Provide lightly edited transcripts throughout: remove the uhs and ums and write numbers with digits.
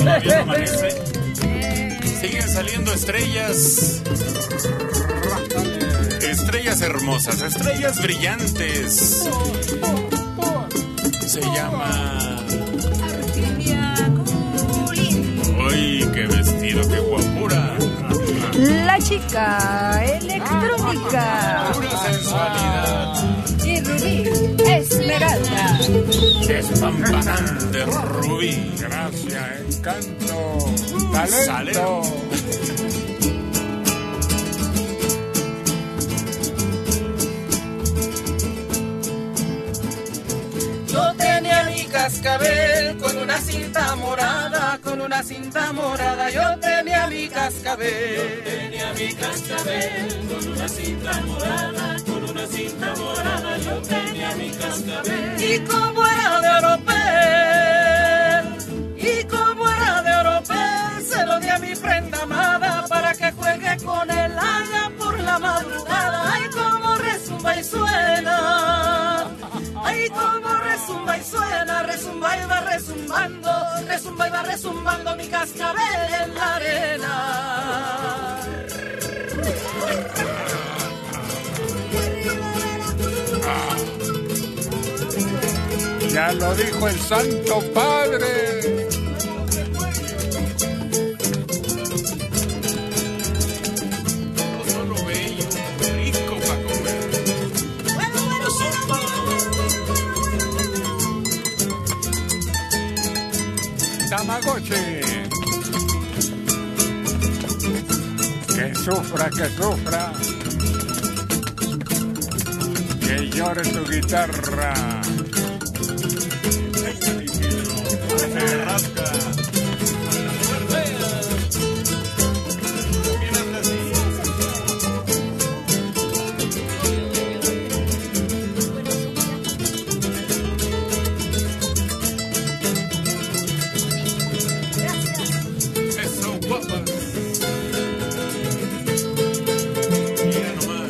todavía no amanece. Siguen saliendo estrellas. Estrellas hermosas, estrellas brillantes. Se llama... ¡Uy, qué vestido, qué guapura! La chica electrónica. Pura sensualidad. Y Rubí Esmeralda. Despampanante Rubí. Gracias, encanto, talento. Salero. Yo tenía mi cascabel con una cinta morada, con una cinta morada. Yo tenía mi cascabel. Yo tenía mi cascabel con una cinta morada, con una cinta morada. Yo tenía mi cascabel. Y como era de oropel, y como era de oropel, se lo di a mi prenda amada para que juegue con el haya por la madrugada. Ay, como resumba y suena. Ay, como resumba y suena, resumba y va resumbando, resumba y va resumbando mi cascabel en la arena. Ya lo dijo el Santo Padre. Solo bello, rico para comer. Tamagotchi. Que sufra, que sufra. Que llore tu guitarra. Se rasca. Eso, guapa. Mira nomás.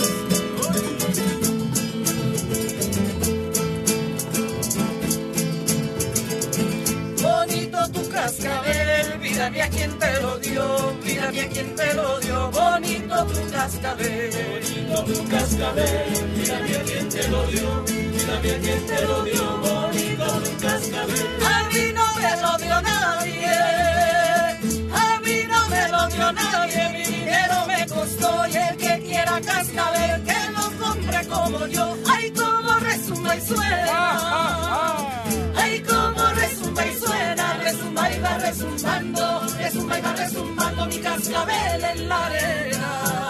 Bonito tu cascabel, vida mía, ¿quién te lo dio? Vida mía, ¿quién te lo dio? Bonito tu cascabel. Bonito tu cascabel, vida mía, ¿quién te lo dio? Vida mía, ¿quién te lo dio? Bonito tu cascabel. A mí no me lo dio nadie, a mí no me lo dio nadie, mi dinero me costó y el que quiera cascabel que lo compre como yo. Ay, como resuma y suena. Ay, como resumba y suena, resumba y va resumbando, resumba y va resumbando mi cascabel en la arena.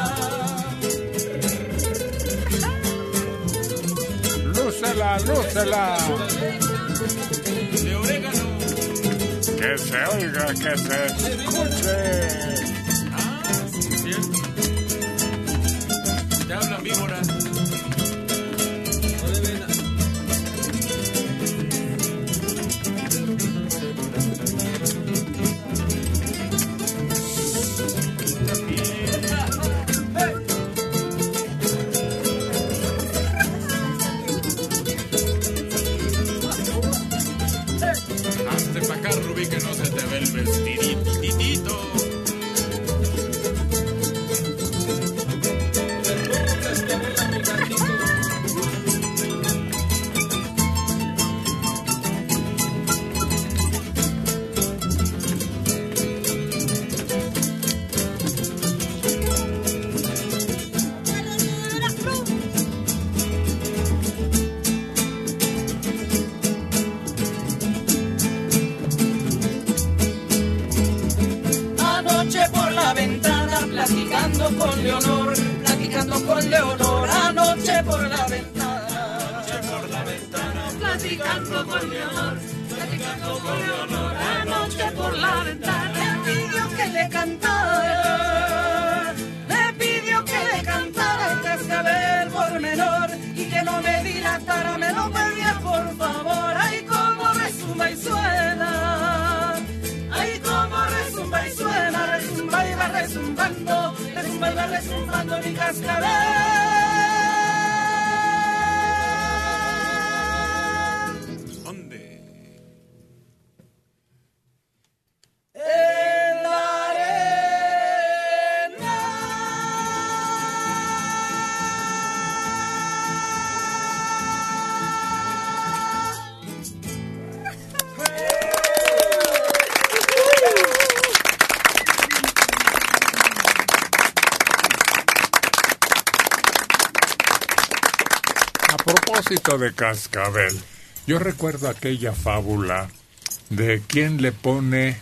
Lúcela, lúcela. De orégano. Que se oiga, que se escuche. Ah, sí, cierto. Te hablan víbora. Hazte pa' acá, Rubí, que no se te ve el vestidito. Anoche por la ventana platicando con Leonor, platicando con Leonor. Anoche por la ventana, anoche por la ventana, platicando con Leonor, platicando con Leonor. Anoche por la ventana le pidió que le cantara, le pidió que le cantara el cascabel por menor y que no me dilatara, me lo pedía por favor. Ay, como resuma y suena. Ay, como resumba y suena, resumba y va resumbando, resumba y va resumbando mi cascabel. ¿Dónde? A propósito de cascabel, yo recuerdo aquella fábula de quién le pone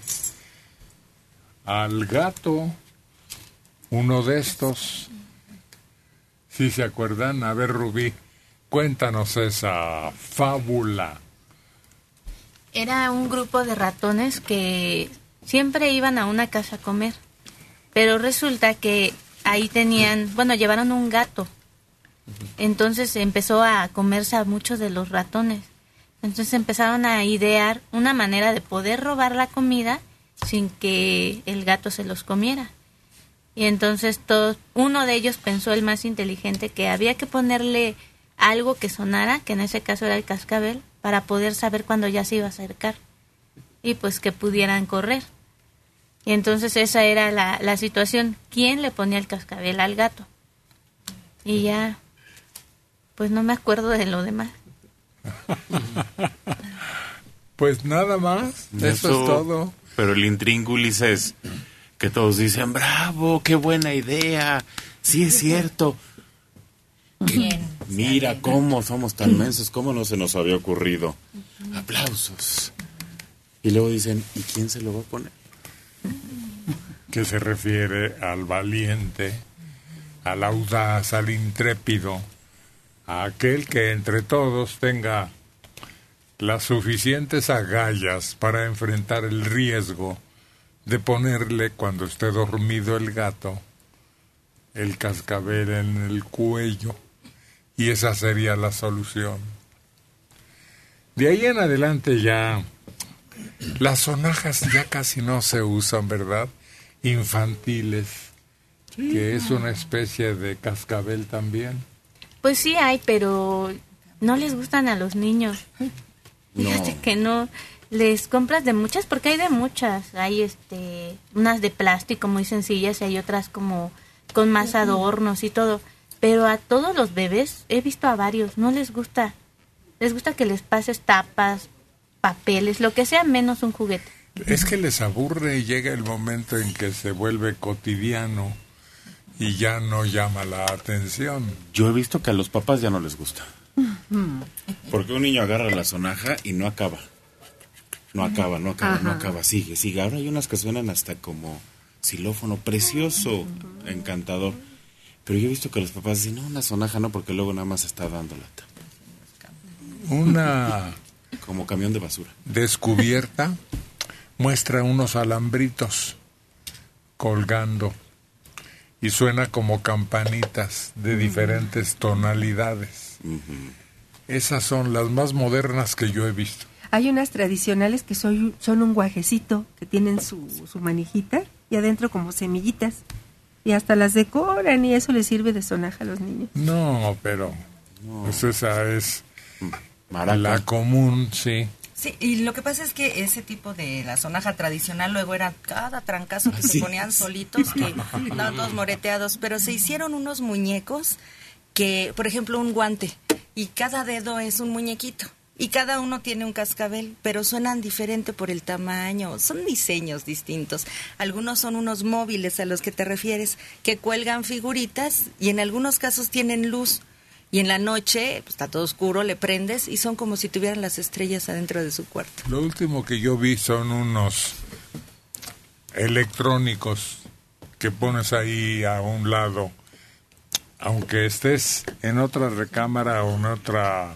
al gato uno de estos. ¿Sí se acuerdan? A ver, Rubí, cuéntanos esa fábula. Era un grupo de ratones que siempre iban a una casa a comer, pero resulta que ahí llevaron un gato. Entonces empezó a comerse a muchos de los ratones. Entonces empezaron a idear una manera de poder robar la comida sin que el gato se los comiera. Y entonces uno de ellos pensó, el más inteligente, que había que ponerle algo que sonara, que en ese caso era el cascabel, para poder saber cuándo ya se iba a acercar y pues que pudieran correr. Y entonces esa era la situación. ¿Quién le ponía el cascabel al gato? Y ya, pues no me acuerdo de lo demás. Pues nada más, eso es todo. Pero el intríngulis es que todos dicen, bravo, qué buena idea, sí es cierto. Mira cómo somos tan mensos, cómo no se nos había ocurrido. Aplausos. Y luego dicen, ¿y quién se lo va a poner? Que se refiere al valiente, al audaz, al intrépido, a aquel que entre todos tenga las suficientes agallas para enfrentar el riesgo de ponerle, cuando esté dormido el gato, el cascabel en el cuello, y esa sería la solución. De ahí en adelante ya las sonajas ya casi no se usan, ¿verdad? Infantiles, que es una especie de cascabel también. Pues sí hay, pero no les gustan a los niños. Fíjate que no. Les compras de muchas, porque hay de muchas. Hay unas de plástico muy sencillas y hay otras como con más adornos y todo. Pero a todos los bebés, he visto a varios, no les gusta. Les gusta que les pases tapas, papeles, lo que sea menos un juguete. Es que les aburre y llega el momento en que se vuelve cotidiano y ya no llama la atención. Yo he visto que a los papás ya no les gusta. Porque un niño agarra la sonaja y no acaba. No acaba, sigue. Ahora hay unas que suenan hasta como xilófono, precioso, encantador. Pero yo he visto que los papás dicen, no, una sonaja no, porque luego nada más está dando lata. Una como camión de basura. Descubierta muestra unos alambritos colgando y suena como campanitas de diferentes tonalidades. Esas son las más modernas que yo he visto. Hay unas tradicionales que son un guajecito, que tienen su manijita y adentro como semillitas. Y hasta las decoran y eso les sirve de sonaja a los niños. No, pero pues esa es la común, sí. Sí, y lo que pasa es que ese tipo de la sonaja tradicional luego era cada trancazo que se ponían solitos, que estaban todos moreteados, pero se hicieron unos muñecos que, por ejemplo, un guante, y cada dedo es un muñequito. Y cada uno tiene un cascabel, pero suenan diferente por el tamaño. Son diseños distintos. Algunos son unos móviles a los que te refieres, que cuelgan figuritas y en algunos casos tienen luz. Y en la noche, pues, está todo oscuro, le prendes y son como si tuvieran las estrellas adentro de su cuarto. Lo último que yo vi son unos electrónicos que pones ahí a un lado. Aunque estés en otra recámara o en otra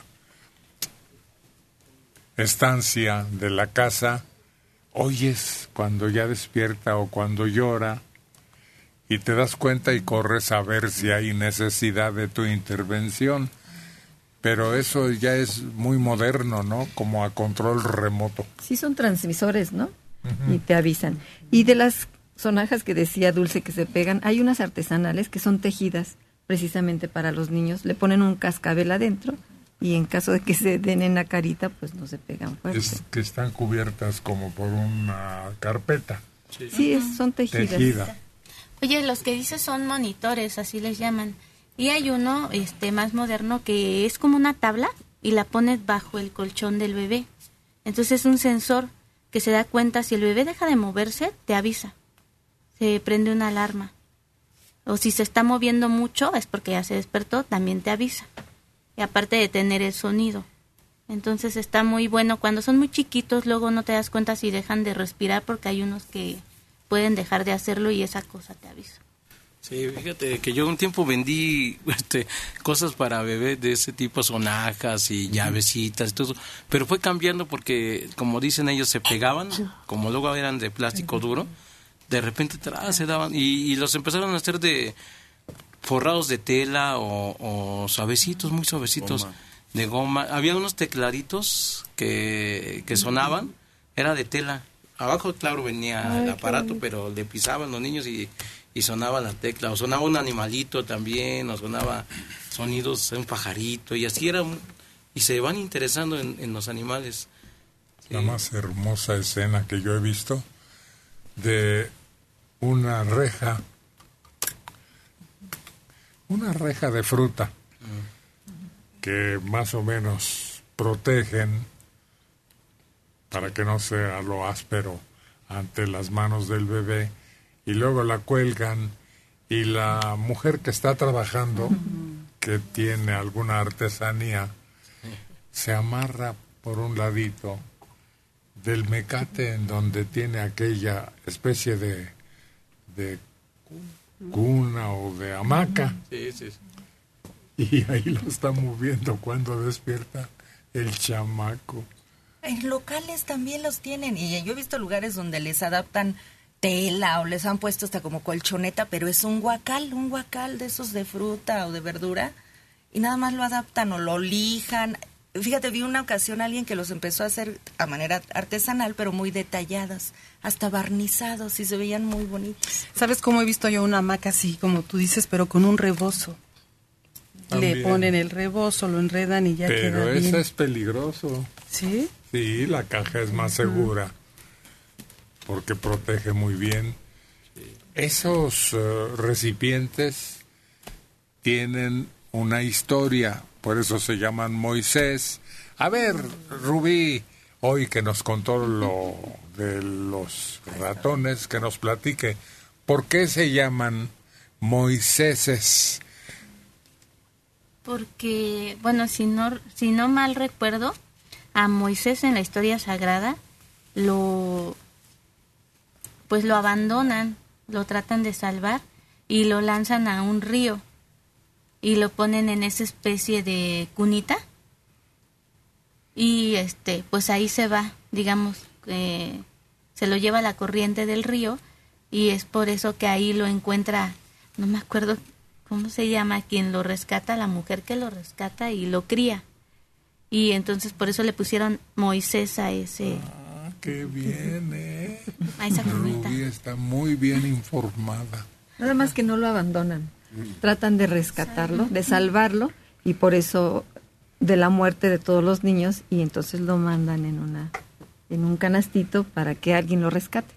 estancia de la casa, oyes cuando ya despierta o cuando llora y te das cuenta y corres a ver si hay necesidad de tu intervención. Pero eso ya es muy moderno, ¿no? Como a control remoto. Sí, son transmisores, ¿no? Y te avisan. Y de las sonajas que decía Dulce que se pegan, hay unas artesanales que son tejidas precisamente para los niños. Le ponen un cascabel adentro y en caso de que se den en la carita, pues no se pegan fuerte. Es que están cubiertas como por una carpeta. Sí, son tejidas. Tejida. Oye, los que dices son monitores, así les llaman. Y hay uno más moderno que es como una tabla y la pones bajo el colchón del bebé. Entonces es un sensor que se da cuenta, si el bebé deja de moverse, te avisa. Se prende una alarma. O si se está moviendo mucho, es porque ya se despertó, también te avisa. y aparte de tener el sonido. Entonces está muy bueno. Cuando son muy chiquitos, luego no te das cuenta si dejan de respirar, porque hay unos que pueden dejar de hacerlo y esa cosa te avisa. Sí, fíjate que yo un tiempo vendí cosas para bebés de ese tipo, sonajas y llavecitas y todo, pero fue cambiando porque, como dicen ellos, se pegaban, como luego eran de plástico duro, de repente se daban y los empezaron a hacer de forrados de tela o suavecitos, muy suavecitos, goma. De goma. Había unos tecladitos que sonaban, era de tela. Abajo, claro, venía el aparato, pero le pisaban los niños y sonaba la tecla, o sonaba un animalito también, o sonaba sonidos de un pajarito, y así era, y se van interesando en los animales. La más hermosa escena que yo he visto de una reja de fruta que más o menos protegen para que no sea lo áspero ante las manos del bebé, y luego la cuelgan y la mujer que está trabajando, que tiene alguna artesanía, se amarra por un ladito del mecate en donde tiene aquella especie de cuna o de hamaca. Sí, sí. Y ahí lo está moviendo cuando despierta el chamaco. En locales también los tienen, y yo he visto lugares donde les adaptan tela o les han puesto hasta como colchoneta, pero es un guacal de esos de fruta o de verdura, y nada más lo adaptan o lo lijan. Fíjate, vi una ocasión a alguien que los empezó a hacer a manera artesanal, pero muy detalladas, hasta barnizados, y se veían muy bonitos. ¿Sabes cómo he visto yo una hamaca así, como tú dices, pero con un rebozo? También. Le ponen el rebozo, lo enredan y ya queda bien. Pero eso es peligroso. ¿Sí? Sí, la caja es más segura porque protege muy bien. Esos recipientes tienen una historia, por eso se llaman Moisés. A ver, Rubí, hoy que nos contó lo de los ratones, que nos platique, ¿por qué se llaman Moiséses? Porque, bueno, si no mal recuerdo, a Moisés en la historia sagrada lo abandonan, lo tratan de salvar y lo lanzan a un río y lo ponen en esa especie de cunita y pues ahí se va, digamos, se lo lleva la corriente del río, y es por eso que ahí lo encuentra, no me acuerdo ¿cómo se llama? Quien lo rescata, la mujer que lo rescata y lo cría. Y entonces por eso le pusieron Moisés a ese... Ah, qué bien, a esa cunita. Rubí está muy bien informada. Nada más que no lo abandonan. Tratan de rescatarlo, de salvarlo, y por eso de la muerte de todos los niños, y entonces lo mandan en un canastito para que alguien lo rescate.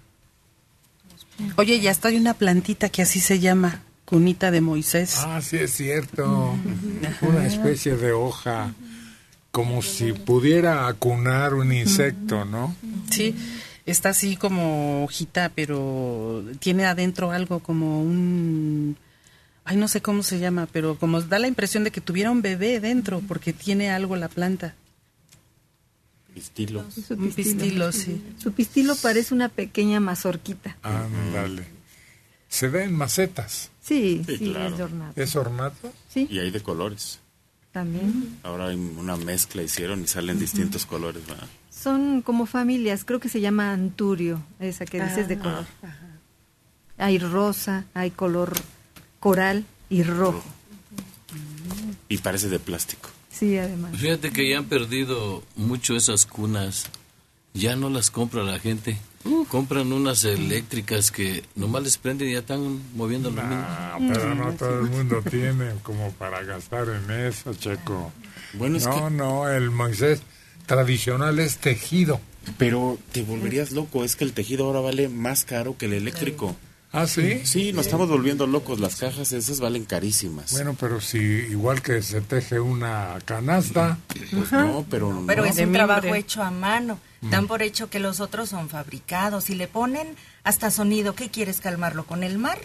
Oye, ya está, hay una plantita que así se llama, cunita de Moisés. Ah, sí, es cierto. Una especie de hoja, como si pudiera acunar un insecto, ¿no? Sí, está así como hojita, pero tiene adentro algo como un... Ay, no sé cómo se llama, pero como da la impresión de que tuviera un bebé dentro, porque tiene algo la planta. Pistilo. Un pistilo, sí. Su pistilo parece una pequeña mazorquita. Ándale. Se ve en macetas. Sí, claro. es ornato. ¿Es ornato? Sí, Y hay de colores. también. Ahora hay una mezcla hicieron y salen distintos colores, ¿verdad? Son como familias, creo que se llama anturio, esa que dices de color. Hay rosa, hay color coral y rojo. Y parece de plástico. Sí, además. Fíjate que ya han perdido mucho esas cunas. Ya no las compra la gente. Compran unas eléctricas que nomás les prenden y ya están moviendo los niños. Pero no todo el mundo tiene como para gastar en eso, Checo. Bueno, es que... No, el Moisés tradicional es tejido. Pero te volverías loco, es que el tejido ahora vale más caro que el eléctrico. ¿Ah, sí? Sí, nos estamos volviendo locos, las cajas esas valen carísimas. Bueno, pero si igual que se teje una canasta... Pues no, pero es de un mimbre. trabajo hecho a mano. Dan por hecho que los otros son fabricados y le ponen hasta sonido. ¿Qué quieres calmarlo? ¿Con el mar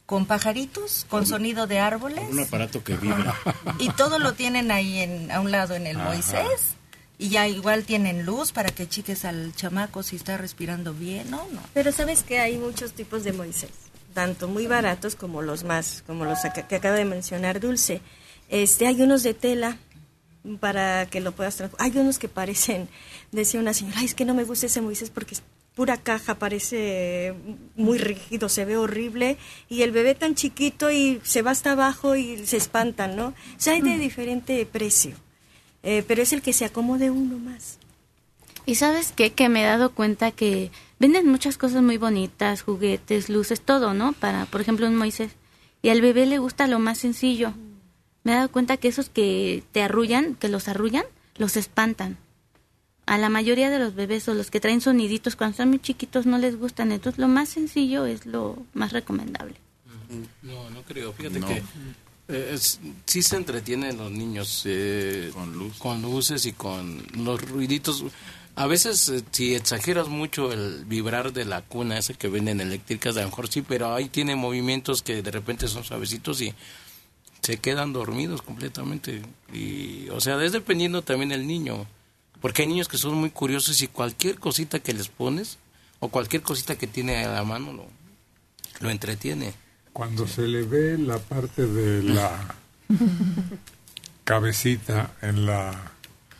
con pajaritos, con sonido de árboles. Un aparato que vibra. Y todo lo tienen ahí a un lado en el Moisés. Y ya igual tienen luz para que cheques al chamaco si está respirando bien o no. Pero sabes que hay muchos tipos de Moisés, tanto muy baratos como los que acaba de mencionar Dulce. Hay unos de tela para que lo puedas transportar. Hay unos que parecen, decía una señora, es que no me gusta ese Moisés porque es pura caja, parece muy rígido, se ve horrible, y el bebé tan chiquito y se va hasta abajo y se espantan, ¿no? O sea, hay de diferente precio. Pero es el que se acomode uno más. Y ¿sabes qué? Que me he dado cuenta que venden muchas cosas muy bonitas, juguetes, luces, todo, ¿no? Para, por ejemplo, un Moisés. Y al bebé le gusta lo más sencillo. Me he dado cuenta que esos que te arrullan, que los arrullan, los espantan. A la mayoría de los bebés o los que traen soniditos cuando son muy chiquitos no les gustan. Entonces, lo más sencillo es lo más recomendable. No creo. Fíjate que sí se entretienen los niños con luces y con los ruiditos. A veces, si exageras mucho el vibrar de la cuna, ese que venden eléctricas, a lo mejor sí, pero ahí tiene movimientos que de repente son suavecitos y se quedan dormidos completamente. Y, o sea, es dependiendo también del niño, porque hay niños que son muy curiosos y cualquier cosita que les pones o cualquier cosita que tiene a la mano lo entretiene. Cuando se le ve la parte de la cabecita en la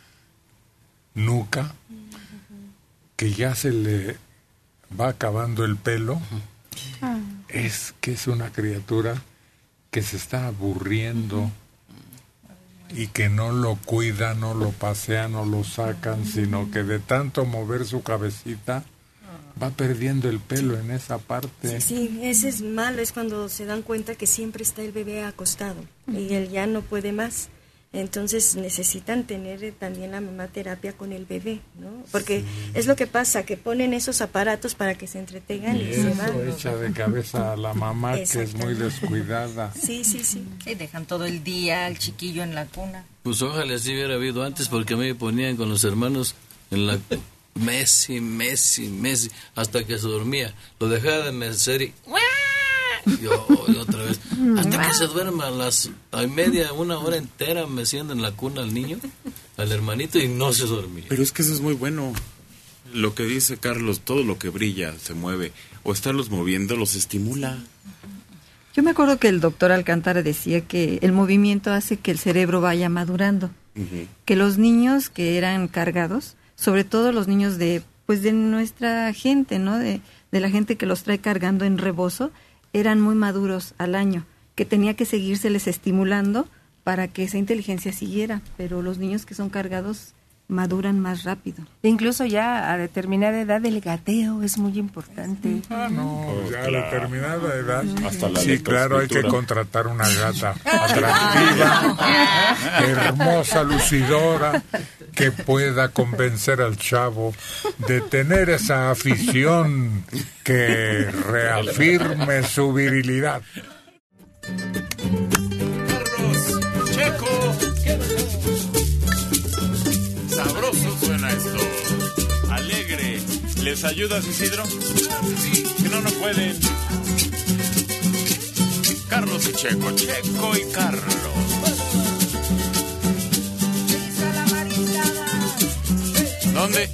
nuca, que ya se le va acabando el pelo, es que es una criatura que se está aburriendo y que no lo cuidan, no lo pasean, no lo sacan, sino que de tanto mover su cabecita va perdiendo el pelo en esa parte. Sí, ese es malo, es cuando se dan cuenta que siempre está el bebé acostado y él ya no puede más. Entonces necesitan tener también la mamoterapia con el bebé, ¿no? Porque es lo que pasa, que ponen esos aparatos para que se entretengan y se van. Eso echa de cabeza a la mamá, que es muy descuidada. Sí. Y dejan todo el día al chiquillo en la cuna. Pues ojalá así hubiera habido antes, porque a mí me ponían con los hermanos en la Messi, hasta que se dormía. Lo dejaba de mecer y yo otra vez, hasta que se duerma a media, una hora entera meciendo en la cuna al niño, al hermanito, y no se dormía. Pero es que eso es muy bueno. Lo que dice Carlos, todo lo que brilla, se mueve, o estarlos moviendo, los estimula. Yo me acuerdo que el doctor Alcántara decía que el movimiento hace que el cerebro vaya madurando, que los niños que eran cargados, sobre todo los niños de nuestra gente, ¿no? De la gente que los trae cargando en rebozo, eran muy maduros al año, que tenía que seguírseles estimulando para que esa inteligencia siguiera, pero los niños que son cargados maduran más rápido. E incluso ya a determinada edad el gateo es muy importante. Ya a determinada edad, hasta la sí, claro, hay que contratar una gata atractiva, hermosa, lucidora, que pueda convencer al chavo de tener esa afición que reafirme su virilidad. Carlos, Checo, sabroso suena esto. Alegre. ¿Les ayudas, Isidro? Sí. Si no, no pueden. Carlos y Checo, Checo y Carlos. ¿Dónde?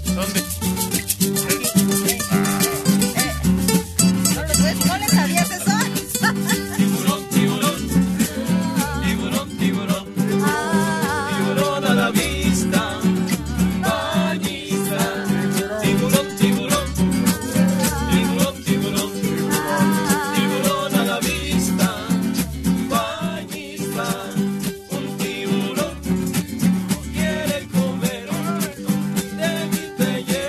¿No le sabías eso? Tiburón, tiburón a la vista, bañista. Tiburón a la vista, bañista. Un tiburón quiere comer de mi pellejo.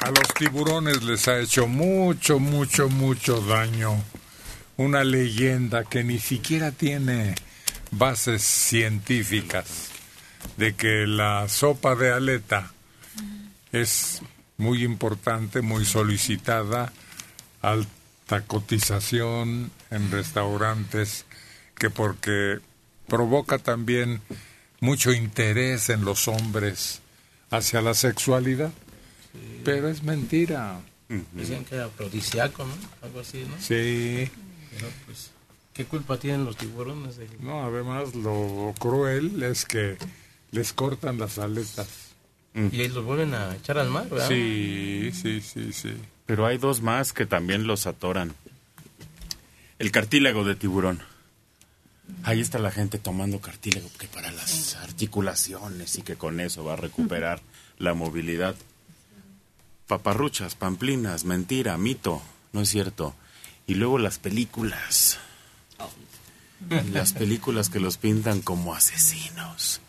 A los tiburones les ha hecho mucho, mucho, mucho daño una leyenda que ni siquiera tiene bases científicas de que la sopa de aleta es muy importante, muy solicitada, alta cotización en restaurantes, que porque provoca también mucho interés en los hombres hacia la sexualidad, pero es mentira. Dicen que era afrodisíaco, ¿no? Algo así, ¿no? Sí. Pero pues, ¿qué culpa tienen los tiburones? No, además lo cruel es que les cortan las aletas. Y los vuelven a echar al mar, ¿verdad? Sí. Pero hay dos más que también los atoran. El cartílago de tiburón. Ahí está la gente tomando cartílago que para las articulaciones y que con eso va a recuperar la movilidad. Paparruchas, pamplinas, mentira, mito, no es cierto. Y luego las películas. Las películas que los pintan como asesinos.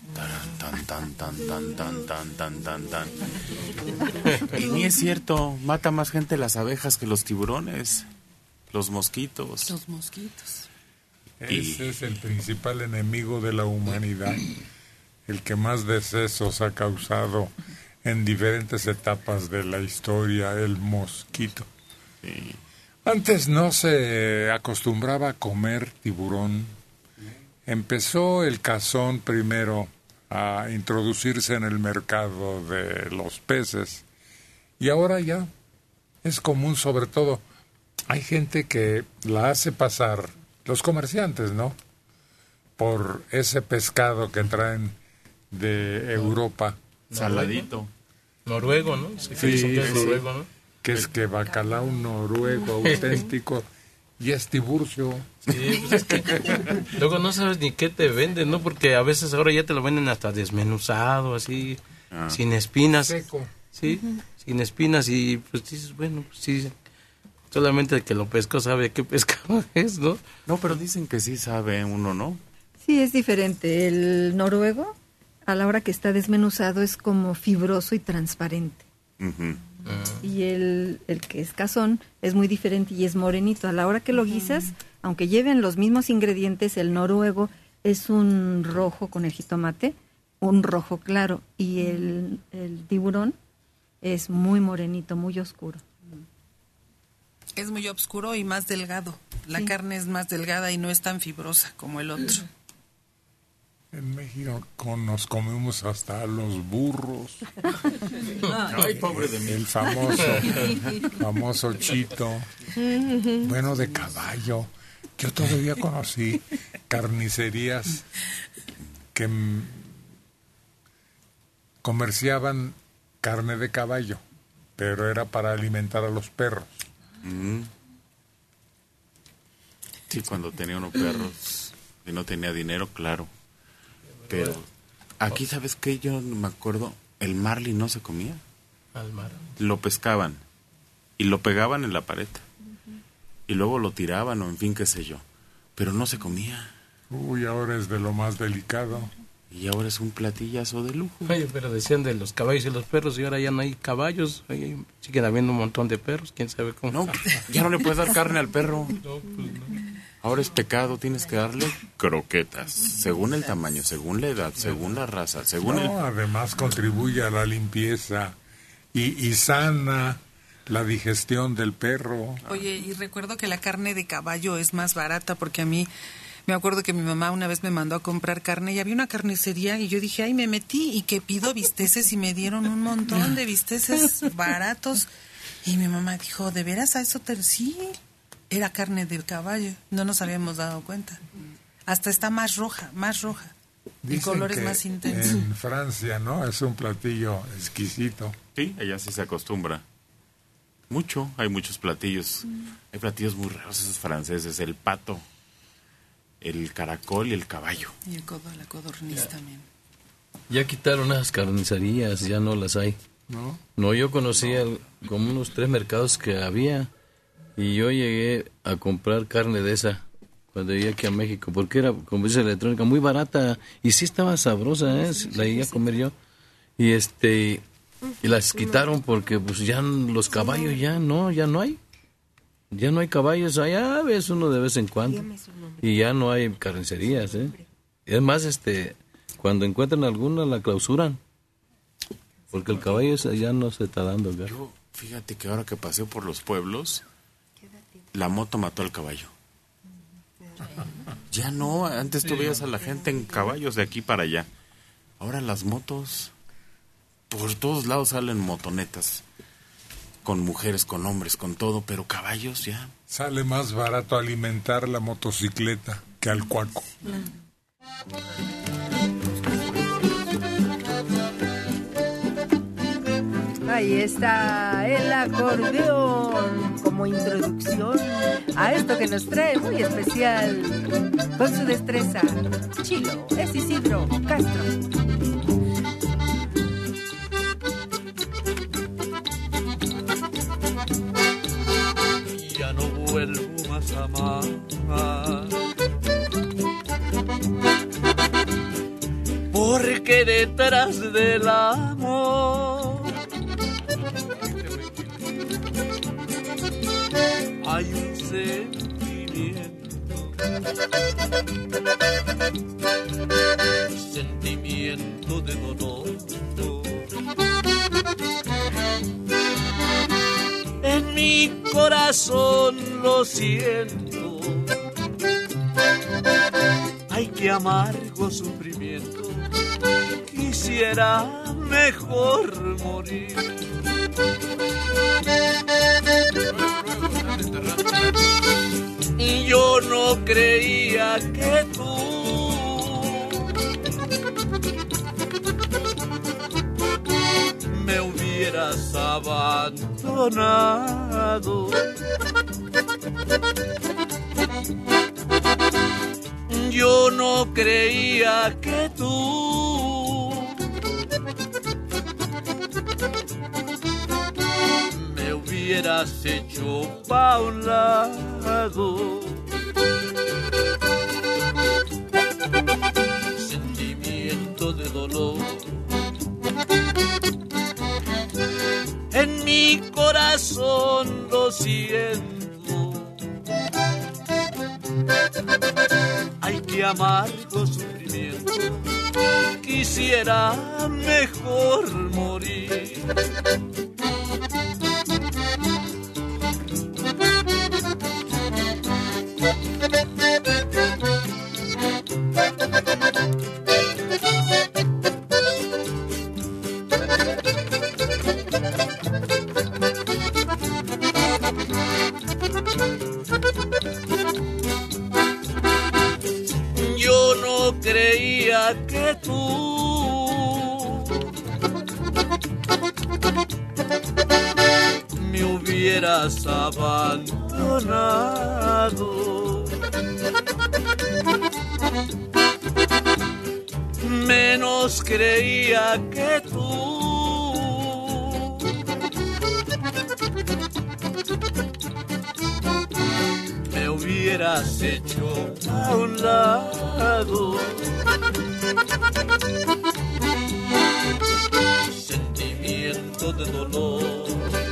Tan. Y ni es cierto, mata más gente las abejas que los tiburones, los mosquitos. Los mosquitos. Ese es el principal enemigo de la humanidad, el que más decesos ha causado en diferentes etapas de la historia, el mosquito. Sí. Antes no se acostumbraba a comer tiburón. Empezó el cazón primero a introducirse en el mercado de los peces y ahora ya es común, sobre todo hay gente que la hace pasar, los comerciantes, ¿no?, por ese pescado que traen de Europa. Saladito. Noruego, ¿no? Sí, noruego, ¿no? Que es que bacalao noruego auténtico y es tiburcio. Sí, pues es que luego no sabes ni qué te venden, ¿no? Porque a veces ahora ya te lo venden hasta desmenuzado, así, sin espinas. Seco. Sí, sin espinas y pues dices, bueno, pues sí, solamente el que lo pescó sabe qué pescado es, ¿no? No, pero dicen que sí sabe uno, ¿no? Sí, es diferente. El noruego, a la hora que está desmenuzado, es como fibroso y transparente. Y el que es cazón es muy diferente y es morenito. A la hora que lo guisas, aunque lleven los mismos ingredientes, el noruego es un rojo con el jitomate, un rojo claro, y el tiburón es muy morenito, muy oscuro. Es muy oscuro y más delgado. La carne es más delgada y no es tan fibrosa como el otro. En México nos comemos hasta los burros. Ay, pobre de mí. El famoso chito. Bueno, de caballo. Yo todavía conocí carnicerías que comerciaban carne de caballo, pero era para alimentar a los perros. Sí, cuando tenía unos perros y no tenía dinero, claro. Pero aquí, ¿sabes qué? Yo no me acuerdo, el marlin no se comía. Al mar. Lo pescaban y lo pegaban en la pared. Y luego lo tiraban o en fin, qué sé yo. Pero no se comía. Uy, ahora es de lo más delicado. Y ahora es un platillazo de lujo. Oye, pero decían de los caballos y los perros y ahora ya no hay caballos. Oye, siguen habiendo un montón de perros, quién sabe cómo. No, ya no le puedes dar carne al perro. No, pues no. Ahora es pecado, tienes que darle croquetas, según el tamaño, según la edad, según la raza, según además contribuye a la limpieza y sana la digestión del perro. Oye, y recuerdo que la carne de caballo es más barata porque a mí, me acuerdo que mi mamá una vez me mandó a comprar carne y había una carnicería y yo dije, ay, me metí y que pido bisteces y me dieron un montón de bisteces baratos. Y mi mamá dijo, ¿de veras a eso sí? Era carne de caballo, no nos habíamos dado cuenta. Hasta está más roja. El color es más intenso. En Francia, ¿no? Es un platillo exquisito. Sí, allá sí se acostumbra. Mucho, hay muchos platillos. Hay platillos muy raros esos franceses, el pato, el caracol y el caballo. Y la codorniz también. Ya quitaron las carnicerías, ya no las hay. No, yo conocía como unos 3 mercados que había. Y yo llegué a comprar carne de esa cuando llegué aquí a México, porque era, como dice, electrónica, muy barata. Y sí estaba sabrosa, la llegué a comer yo. Y Y las quitaron porque pues ya los caballos ya no hay. Ya no hay caballos, allá ves uno de vez en cuando. Y ya no hay carnicerías, ¿eh? Y además, cuando encuentran alguna la clausuran. Porque el caballo ya no se está dando. Yo, fíjate que ahora que pasé por los pueblos, la moto mató al caballo. Ya no, antes tú veías a la gente en caballos de aquí para allá. Ahora las motos, por todos lados salen motonetas. Con mujeres, con hombres, con todo, pero caballos ya. Sale más barato alimentar la motocicleta que al cuaco. Ahí está el acordeón como introducción a esto que nos trae muy especial. Con su destreza, Chilo, es Isidro Castro. Ya no vuelvo más a amar, porque detrás del amor hay un sentimiento de dolor. En mi corazón lo siento, ay, qué amargo sufrimiento, quisiera mejor morir. Yo no creía que tú me hubieras abandonado. Yo no creía que tú me hubieras hecho pa' un lado. Sentimiento de dolor en mi corazón lo siento, ay, qué amargo sufrimiento, quisiera mejor morir. Yo no creía que tú me hubieras abandonado. Menos creía que tú me hubieras hecho a un lado. Sentimiento de dolor,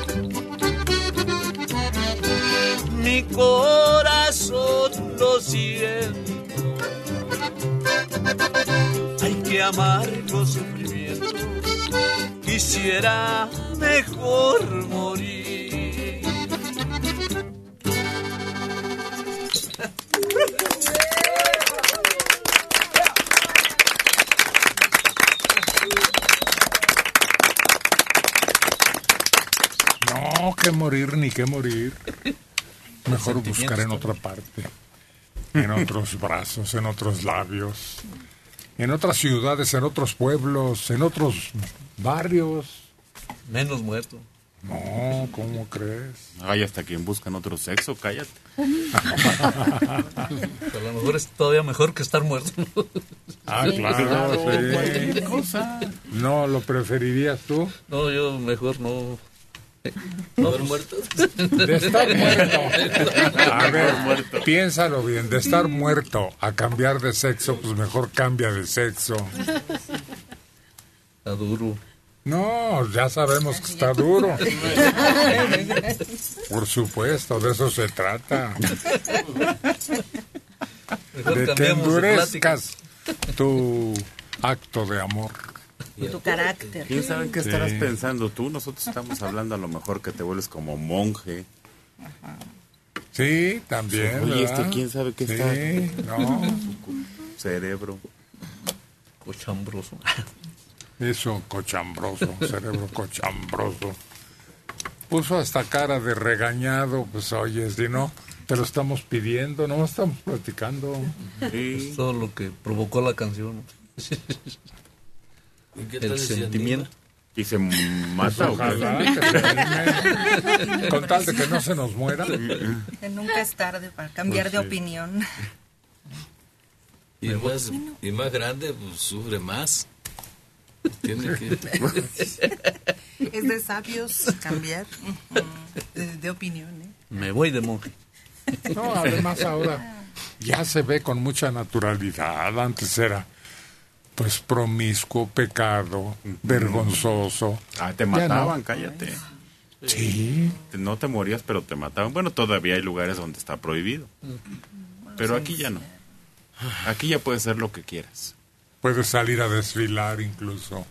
mi corazón lo siento, ay, qué amargo sufrimiento, quisiera mejor morir. No, que morir ni que morir. Mejor buscar en otra parte, en otros brazos, en otros labios, en otras ciudades, en otros pueblos, en otros barrios. Menos muerto. No, ¿cómo crees? Hay hasta quien buscan otro sexo, cállate. A lo mejor es todavía mejor que estar muerto. Ah, claro, sí. No, ¿lo preferirías tú? No, yo mejor no. ¿No haber muerto? De estar muerto. A ver, piénsalo bien. De estar muerto a cambiar de sexo, pues mejor cambia de sexo. Está duro. No, ya sabemos que está duro. Por supuesto, de eso se trata. De que endurezcas tu acto de amor. Tu carácter. ¿Quién sabe qué estarás pensando tú? Nosotros estamos hablando a lo mejor que te vuelves como monje. Ajá. Sí, también. Oye, ¿quién sabe qué está? No. Cerebro. Cochambroso. Eso, cochambroso, cerebro cochambroso. Puso hasta cara de regañado, pues oye, si no, te lo estamos pidiendo, no estamos platicando. Sí. Es todo lo que provocó la canción. El sentimiento. Y se mata. Ojalá que se con tal de que no se nos muera. Que nunca es tarde para cambiar de opinión. Y más grande, pues sufre más. Tiene que... Es de sabios cambiar de opinión. Me voy de monje. No, además ahora ya se ve con mucha naturalidad. Antes era pues promiscuo, pecado, vergonzoso. Te mataban, cállate. Sí. No te morías, pero te mataban. Bueno, todavía hay lugares donde está prohibido. Pero aquí ya no. Aquí ya puedes hacer lo que quieras. Puedes salir a desfilar incluso.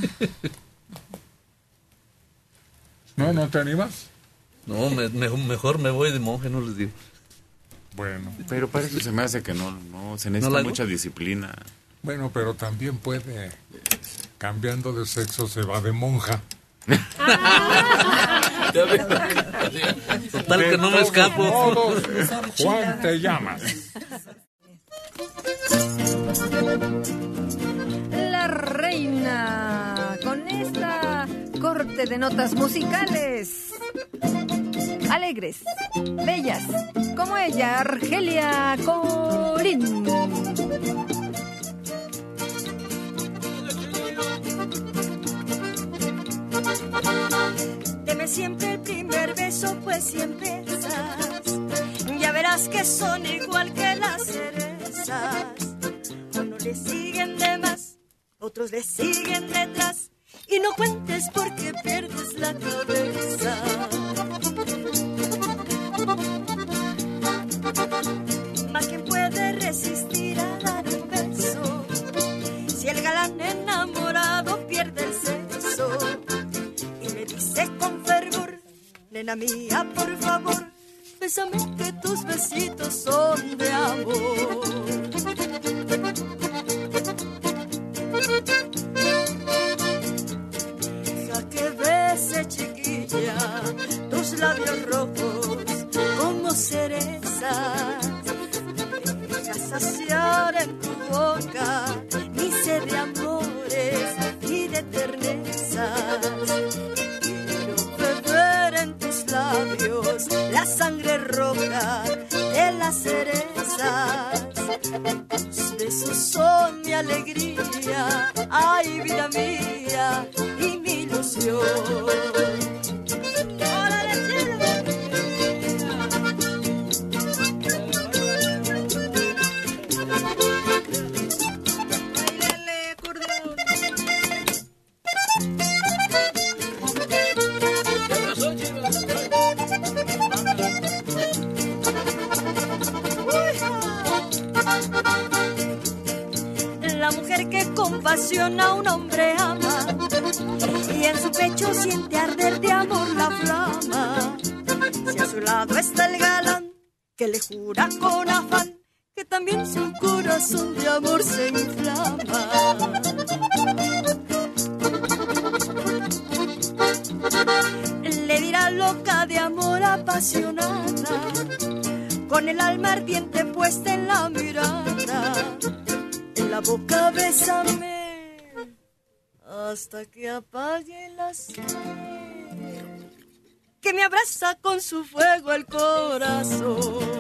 ¿No te animas? No, mejor me voy de monje, no les digo. Bueno. Pero parece que se me hace que no se necesita mucha disciplina. Bueno, pero también puede, cambiando de sexo se va de monja. Total que no me escapo. Juan, te llamas. La reina, con esta corte de notas musicales. Alegres, bellas, como ella, Argelia Corín. Deme siempre el primer beso, pues si empiezas, ya verás que son igual que las cerezas. Unos le siguen de más, otros le siguen detrás, y no cuentes porque pierdes la cabeza. Mas ¿quién puede resistir a dar un beso? Si el galán enamorado pierde el sexo y me dice con fervor, nena mía, por favor, bésame que tus besitos son de amor. Deja que bese, chiquilla, tus labios rojos como cerezas. Deja saciar en tu boca mi sed de amores y de ternezas. Quiero beber en tus labios la sangre roja de las cerezas. Tus besos son mi alegría, ay vida mía, y mi ilusión. La mujer que con pasión a un hombre ama y en su pecho siente arder de amor la flama. Si a su lado está el galán que le jura con afán que también su corazón de amor se inflama. Le dirá loca de amor apasionada, con el alma ardiente puesta en la mirada. En la boca bésame hasta que apague la sed, que me abraza con su fuego el corazón.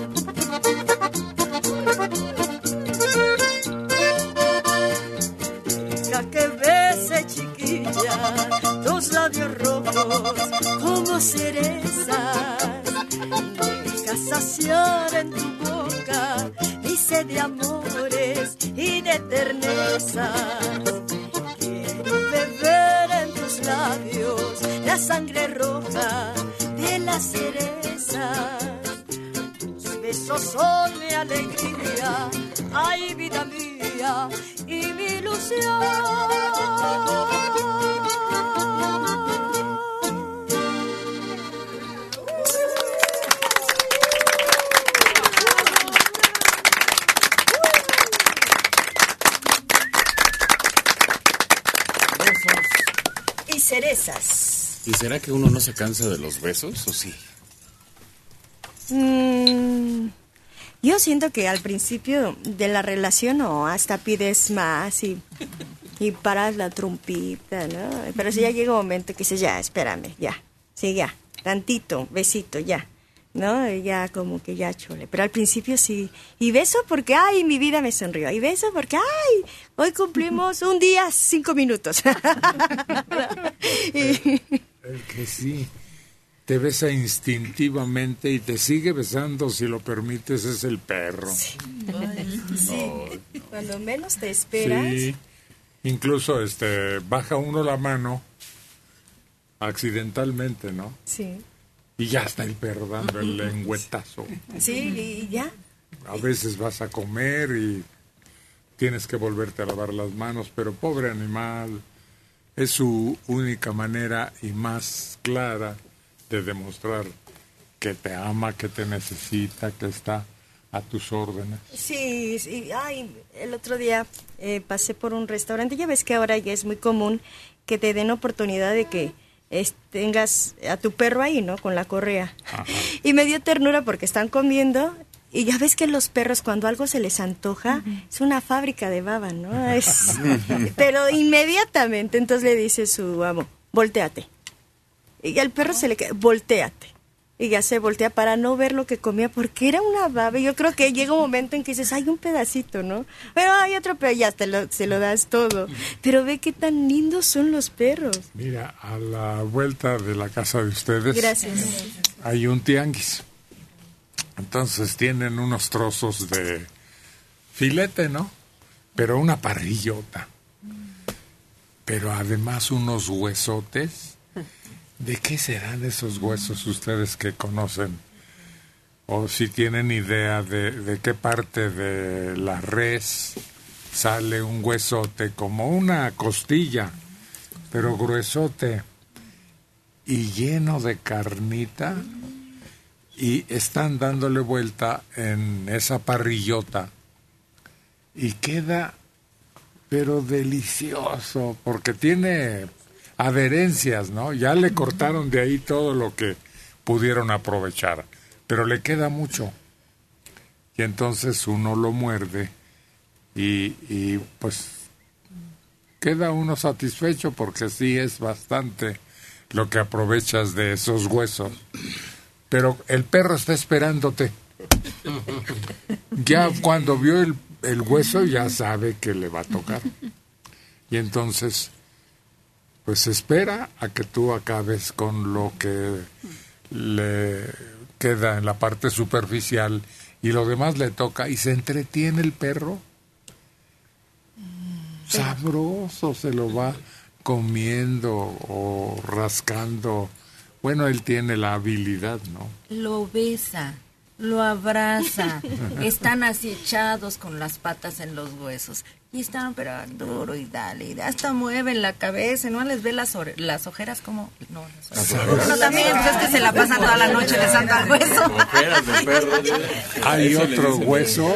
Deja que bese, chiquilla, tus labios rojos como cerezas. Deja saciar en tu boca mi sed de amores y de ternezas. Quiero beber en la sangre roja de las cerezas. Tus besos son mi alegría, ay vida mía y mi ilusión. Y cerezas. ¿Y será que uno no se cansa de los besos o sí? Yo siento que al principio de la relación no, hasta pides más y paras la trompita, ¿no? Pero si ya llega un momento que dices, ya, espérame, ya, sí, ya, tantito, besito, ya, ¿no? Y ya como que ya chole. Pero al principio sí. Y beso porque, ay, mi vida me sonrió. Y beso porque, ay, hoy cumplimos un día, 5 minutos. El que sí te besa instintivamente y te sigue besando, si lo permites, es el perro. Sí. Cuando menos te esperas. Sí. Incluso baja uno la mano accidentalmente, ¿no? Sí. Y ya está el perro dando el lengüetazo. Sí, y ya. A veces vas a comer y tienes que volverte a lavar las manos, pero pobre animal, es su única manera y más clara de demostrar que te ama, que te necesita, que está a tus órdenes. Sí, sí. Ay, el otro día pasé por un restaurante. Ya ves que ahora ya es muy común que te den oportunidad de que tengas a tu perro ahí, ¿no? Con la correa. Ajá. Y me dio ternura porque están comiendo y ya ves que los perros cuando algo se les antoja, es una fábrica de baba, ¿no? Pero inmediatamente, entonces le dice su amo, voltéate. Y al perro se le queda, voltéate. Y ya se voltea para no ver lo que comía porque era una baba. Yo creo que llega un momento en que dices, hay un pedacito, ¿no? Pero hay otro, pero ya se lo das todo. Pero ve qué tan lindos son los perros. Mira, a la vuelta de la casa de ustedes, gracias, hay un tianguis. Entonces tienen unos trozos de filete, ¿no? Pero una parrillota. Pero además unos huesotes. ¿De qué serán esos huesos ustedes que conocen? O si tienen idea de qué parte de la res sale un huesote, como una costilla, pero gruesote y lleno de carnita, y están dándole vuelta en esa parrillota y queda pero delicioso porque tiene adherencias, ¿no? Ya le cortaron de ahí todo lo que pudieron aprovechar, pero le queda mucho. Y entonces uno lo muerde y pues queda uno satisfecho porque sí es bastante lo que aprovechas de esos huesos. Pero el perro está esperándote. Ya cuando vio el hueso ya sabe que le va a tocar. Y entonces pues espera a que tú acabes con lo que le queda en la parte superficial y lo demás le toca y se entretiene el perro. Sabroso, se lo va comiendo o rascando. Bueno, él tiene la habilidad, ¿no? Lo besa, lo abraza, están así echados con las patas en los huesos. Y están pero duro y dale, hasta mueven la cabeza, ¿no? Les ve las ojeras como... No, las ojeras. No, también, pues es que se la pasan toda la noche besando al hueso. Ojeras de perro. Hay otro hueso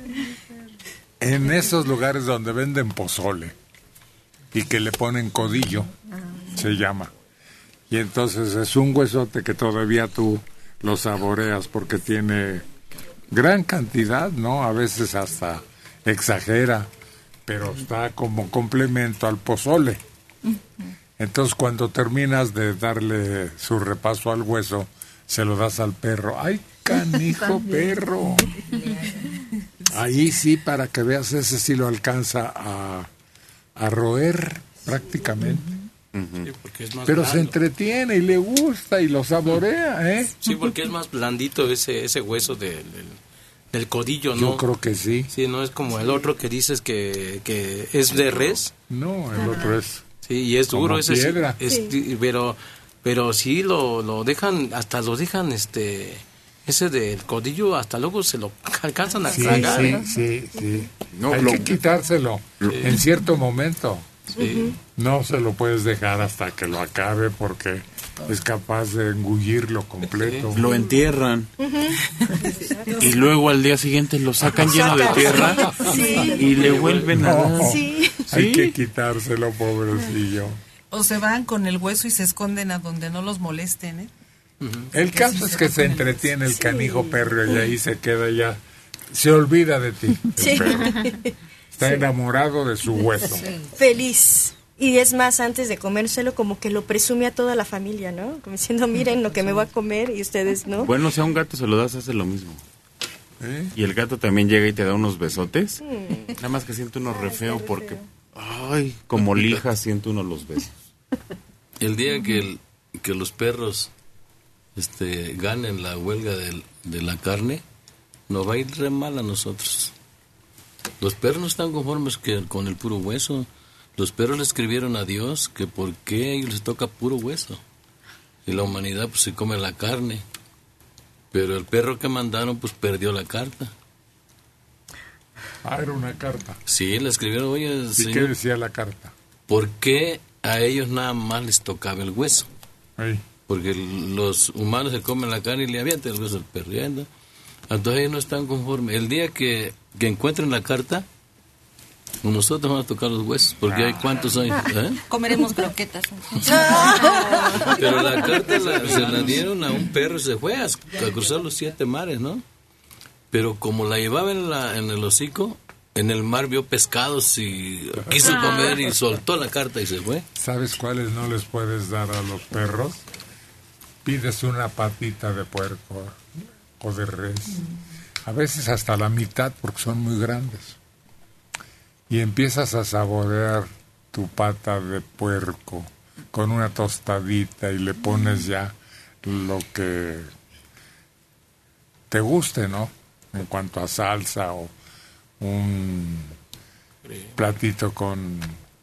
en esos lugares donde venden pozole y que le ponen codillo, se llama. Y entonces es un huesote que todavía tú lo saboreas porque tiene gran cantidad, ¿no? A veces hasta exagera, pero está como complemento al pozole. Entonces cuando terminas de darle su repaso al hueso, se lo das al perro. ¡Ay, canijo perro! Ahí sí, para que veas, ese sí lo alcanza a roer prácticamente. Sí, porque es más pero blando. Se entretiene y le gusta y lo saborea, ¿eh? Sí, porque es más blandito ese hueso del codillo, ¿no? Yo creo que sí. Sí, no es como el otro que dices que es de res. No, el otro es... Sí, y es duro como ese. piedra. Pero pero sí lo dejan, hasta lo dejan, ese del codillo, hasta luego se lo alcanzan a tragar. Sí. No, hay que quitárselo en cierto momento. Sí. No se lo puedes dejar hasta que lo acabe porque es capaz de engullirlo completo. Lo entierran. Y luego al día siguiente lo sacan lleno de tierra y le vuelven a dar. Hay que quitárselo, pobrecillo. O se van con el hueso y se esconden a donde no los molesten, ¿eh? El caso es que se entretiene el canijo perro y ahí se queda ya. Se olvida de ti. El perro. Está enamorado de su hueso. Feliz. Y es más, antes de comérselo, como que lo presume a toda la familia, ¿no? Como diciendo, miren lo que me voy a comer y ustedes no. Bueno, si a un gato se lo das, hace lo mismo. Y el gato también llega y te da unos besotes. Nada más que siente uno re feo porque, como lija siente uno los besos. El día que los perros ganen la huelga de la carne, nos va a ir re mal a nosotros. Los perros no están conformes con el puro hueso. Los perros le escribieron a Dios que por qué a ellos les toca puro hueso. Y la humanidad pues se come la carne. Pero el perro que mandaron pues perdió la carta. Era una carta. Sí, le escribieron, oye, ¿Y señor, qué decía la carta? ¿por qué a ellos nada más les tocaba el hueso? Ay. Porque los humanos se comen la carne y le avientan el hueso al perro. ¿Ya anda? Entonces ellos no están conformes. El día que encuentren la carta, nosotros vamos a tocar los huesos, porque hay cuántos años. Comeremos croquetas. Pero la carta se la dieron a un perro y se fue a cruzar los 7 mares, ¿no? Pero como la llevaba en el hocico, en el mar vio pescados y quiso comer y soltó la carta y se fue. ¿Sabes cuáles no les puedes dar a los perros? Pides una patita de puerco o de res. A veces hasta la mitad porque son muy grandes. Y empiezas a saborear tu pata de puerco con una tostadita y le pones ya lo que te guste, ¿no? En cuanto a salsa o un platito con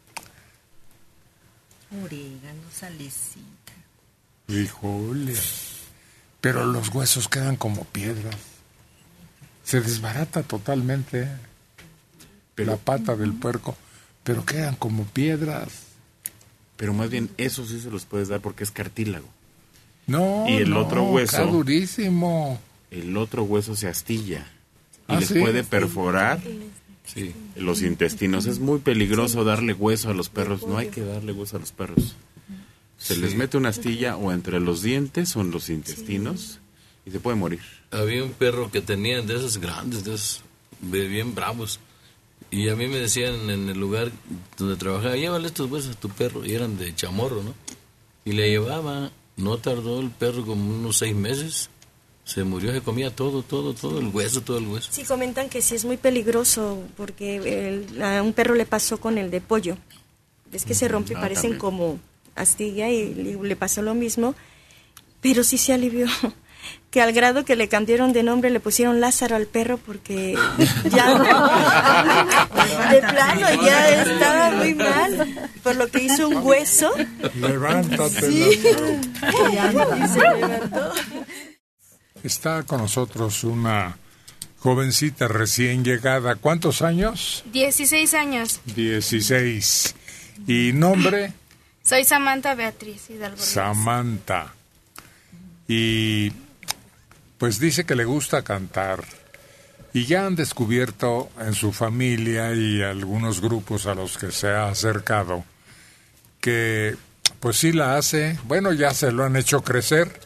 orégano, salecita. Híjole. Pero los huesos quedan como piedras. Se desbarata totalmente la pata del puerco, pero quedan como piedras. Pero más bien eso sí se los puedes dar porque es cartílago. No, y el otro hueso está durísimo. El otro hueso se astilla y les ¿sí? puede perforar los intestinos. Es muy peligroso darle hueso a los perros. No hay que darle hueso a los perros. Se les mete una astilla o entre los dientes o en los intestinos y se puede morir. Había un perro que tenía de esos grandes, de esos bien bravos. Y a mí me decían en el lugar donde trabajaba, llévale estos huesos a tu perro. Y eran de chamorro, ¿no? Y le llevaba, no tardó el perro como unos 6 meses. Se murió, se comía todo el hueso, todo el hueso. Sí, comentan que sí es muy peligroso porque a un perro le pasó con el de pollo. Es que se rompe, parecen también como astilla y le pasó lo mismo. Pero sí se alivió. Que al grado que le cambiaron de nombre le pusieron Lázaro al perro porque ya de plano ya estaba muy mal por lo que hizo un hueso. Levántate. Sí. Y se levantó. Está con nosotros una jovencita recién llegada. ¿Cuántos años? 16 años. 16. ¿Y nombre? Soy Samantha Beatriz Hidalgo. Samantha. Y pues dice que le gusta cantar. Y ya han descubierto en su familia y algunos grupos a los que se ha acercado que pues sí la hace. Bueno, ya se lo han hecho crecer.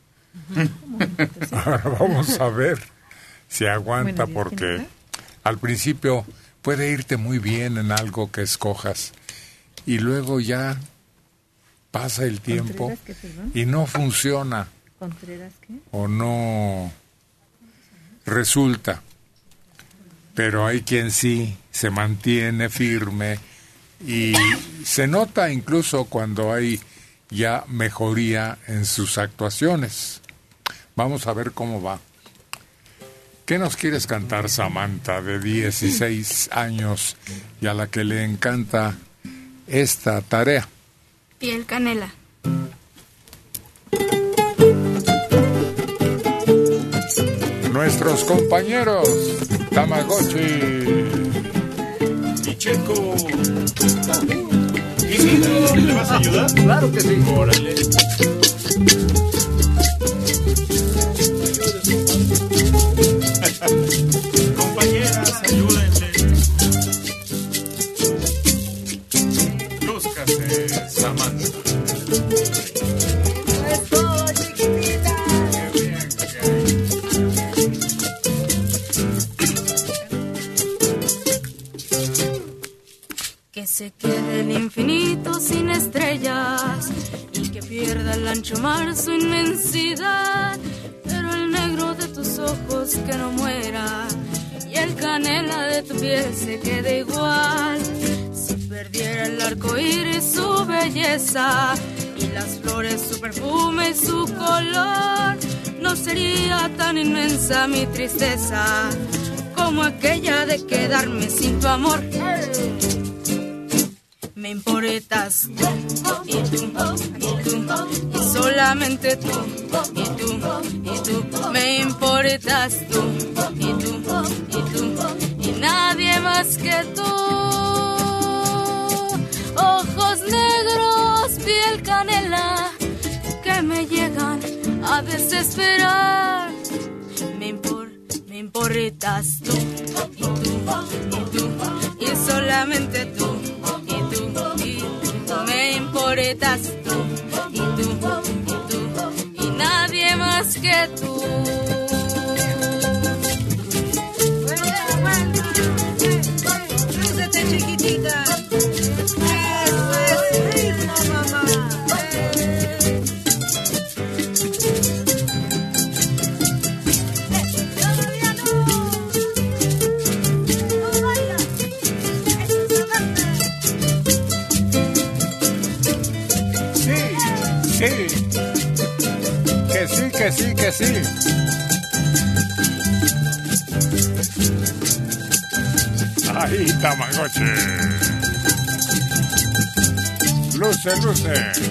Ahora vamos a ver si aguanta, porque al principio puede irte muy bien en algo que escojas y luego ya pasa el tiempo y no funciona o no resulta, pero hay quien sí se mantiene firme y se nota incluso cuando hay ya mejoría en sus actuaciones. Vamos a ver cómo va. ¿Qué nos quieres cantar, Samantha, de 16 años y a la que le encanta esta tarea? Piel canela. nuestros compañeros Tamagotchi y Checo. ¿Y le vas a ayudar? Claro que sí. Órale. Compañeras, ayúdenle. Lúzcase, Samantha. Que se quede el infinito sin estrellas y que pierda el ancho mar su inmensidad, pero el negro de tus ojos que no muera y el canela de tu piel se quede igual. Si perdiera el arco iris su belleza y las flores su perfume y su color, no sería tan inmensa mi tristeza como aquella de quedarme sin tu amor. Me importas tú, y tú, y tú, y solamente tú, y tú, y tú. Me importas tú, y tú, y tú, y nadie más que tú. Ojos negros, piel canela, que me llegan a desesperar. Me importas tú, y tú, y tú, y solamente tú. Me importas tú, y tú, y nadie más que tú. Lúcete, chiquitita. Eso es ritmo, mamá. Que sí. Ahí, Tamagotchi. Luce.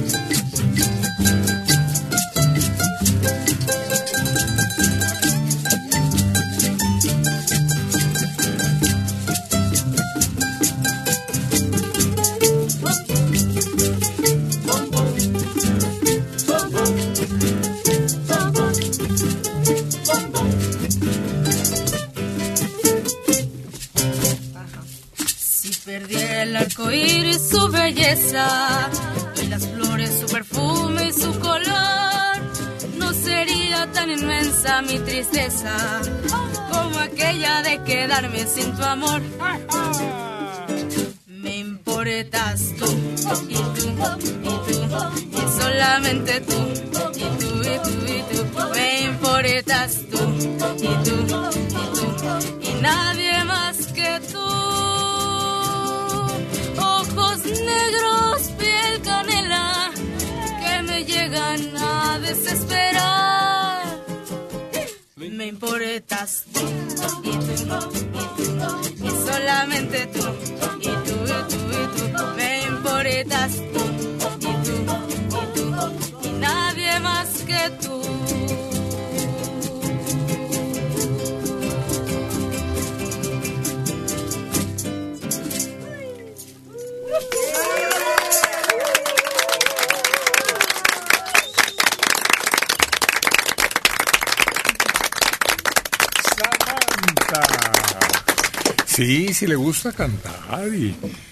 Arcoíris su belleza y las flores su perfume y su color, no sería tan inmensa mi tristeza como aquella de quedarme sin tu amor. Me importas tú, y tú, y tú, y solamente tú, y tú, y tú, y tú. Me importas tú, y tú, y tú, y nadie más que tú. Ojos negros, piel canela, que me llegan a desesperar. Me importas tú, y tú, y solamente tú, y tú, y tú, y tú. Me importas tú, y tú, y nadie más que tú. Sí le gusta cantar y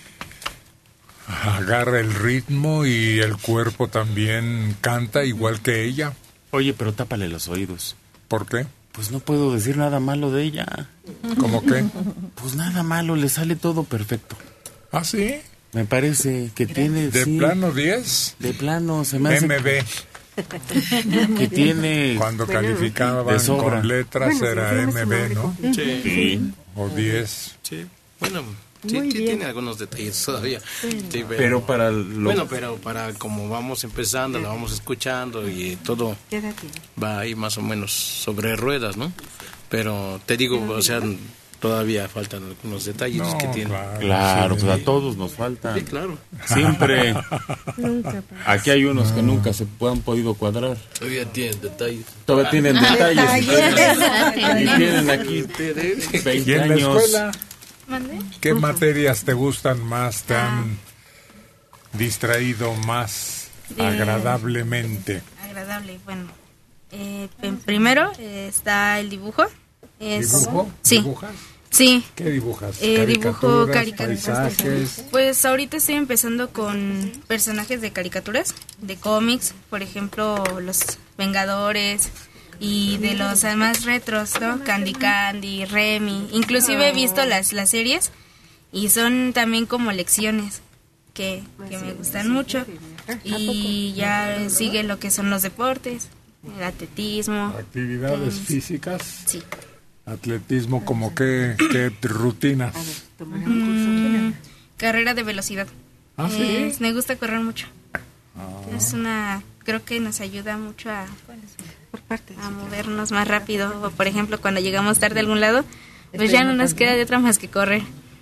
agarra el ritmo y el cuerpo también canta igual que ella. Oye, pero tápale los oídos. ¿Por qué? Pues no puedo decir nada malo de ella. ¿Cómo qué? Pues nada malo, le sale todo perfecto. ¿Ah, sí? Me parece que tiene... ¿De plano 10? De plano, se me hace... MB. Que tiene... Cuando calificaban con letras era MB, ¿no? Sí. O 10. Sí. Bueno, sí tiene algunos detalles todavía. Sí, pero para Bueno, pero para como vamos empezando, lo vamos escuchando y todo va ahí más o menos sobre ruedas, ¿no? Pero te digo, o sea, todavía faltan algunos detalles que tienen. Claro, pues a todos nos faltan. Sí, claro. Siempre. Aquí hay unos que nunca se han podido cuadrar. Todavía tienen detalles. Todavía tienen detalles. Y tienen aquí 20 ¿Y en la años. escuela? ¿Qué materias te gustan más, te han distraído más agradablemente? Agradable, bueno. Primero está el dibujo. ¿Dibujo? Sí. ¿Dibujas? Sí. ¿Qué dibujas? Dibujo caricaturas, paisajes. Pues ahorita estoy empezando con personajes de caricaturas, de cómics, por ejemplo, los Vengadores y de los más retros, ¿no? Candy, Remy. Inclusive he visto las series y son también como lecciones que me gustan mucho. Y ya sigue lo que son los deportes, el atletismo. ¿Actividades físicas? Sí. ¿Atletismo como qué rutinas? Carrera de velocidad. ¿Ah, sí? Me gusta correr mucho. Creo que nos ayuda mucho a movernos más rápido. O, por ejemplo, cuando llegamos tarde a algún lado, pues ya no nos queda de otra más que correr.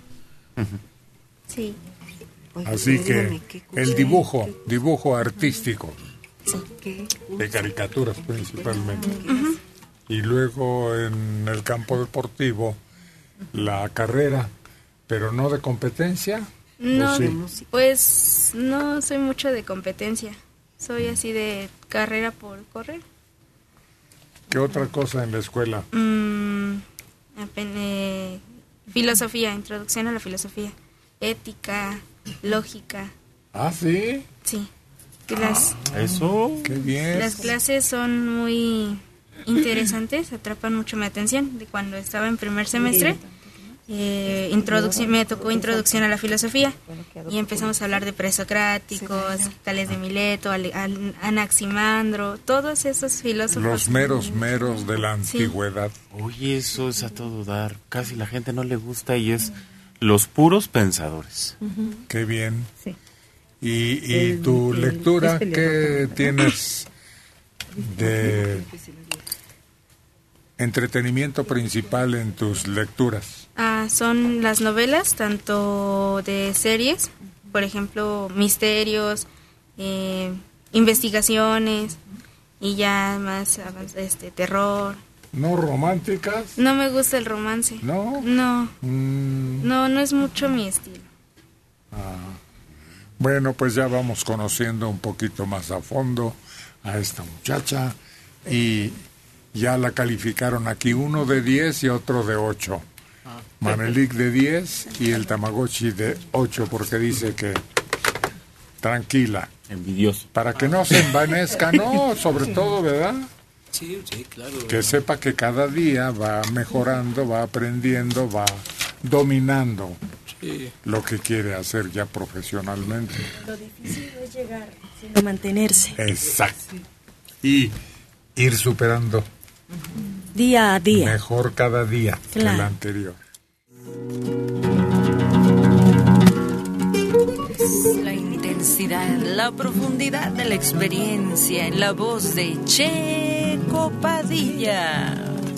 Sí. Así que el dibujo artístico, de caricaturas principalmente. Y luego en el campo deportivo, la carrera, pero no de competencia. No, pues no soy mucho de competencia. Soy así de carrera por correr. ¿Qué otra cosa en la escuela? Filosofía, introducción a la filosofía, ética, lógica. ¿Ah, sí? Sí. Eso, qué bien. Las clases son muy interesantes, atrapan mucho mi atención. De cuando estaba en primer semestre, me tocó introducción a la filosofía y empezamos a hablar de presocráticos, Tales de Mileto, Anaximandro, todos esos filósofos. Los meros de la antigüedad. Oye, eso es a todo dar. Casi la gente no le gusta y es los puros pensadores. Qué bien. Sí. ¿Y tu lectura qué tienes de entretenimiento principal en tus lecturas? Son las novelas, tanto de series, por ejemplo, misterios, investigaciones y ya más terror. ¿No románticas? No me gusta el romance. ¿No? No. No es mucho mi estilo. Bueno, pues ya vamos conociendo un poquito más a fondo a esta muchacha y ya la calificaron aquí, uno de 10 y otro de 8. Manelik de 10 y el Tamagotchi de 8, porque dice que tranquila. Envidioso. Para que no se envanezca, no, sobre todo, ¿verdad? Sí, claro. Que sepa que cada día va mejorando, va aprendiendo, va dominando lo que quiere hacer ya profesionalmente. Lo difícil no es llegar, sino mantenerse. Exacto. Y ir superando día a día. Mejor cada día que el anterior. La intensidad, la profundidad de la experiencia en la voz de Checo Padilla.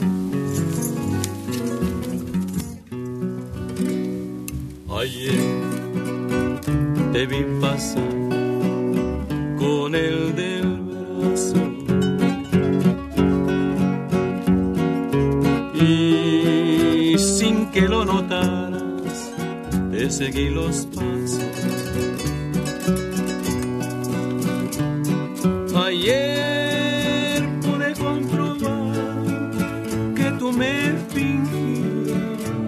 Ayer te vi pasar con el del brazo y sin que lo notaras te seguí los pasos. Ayer pude comprobar que tú me fingías.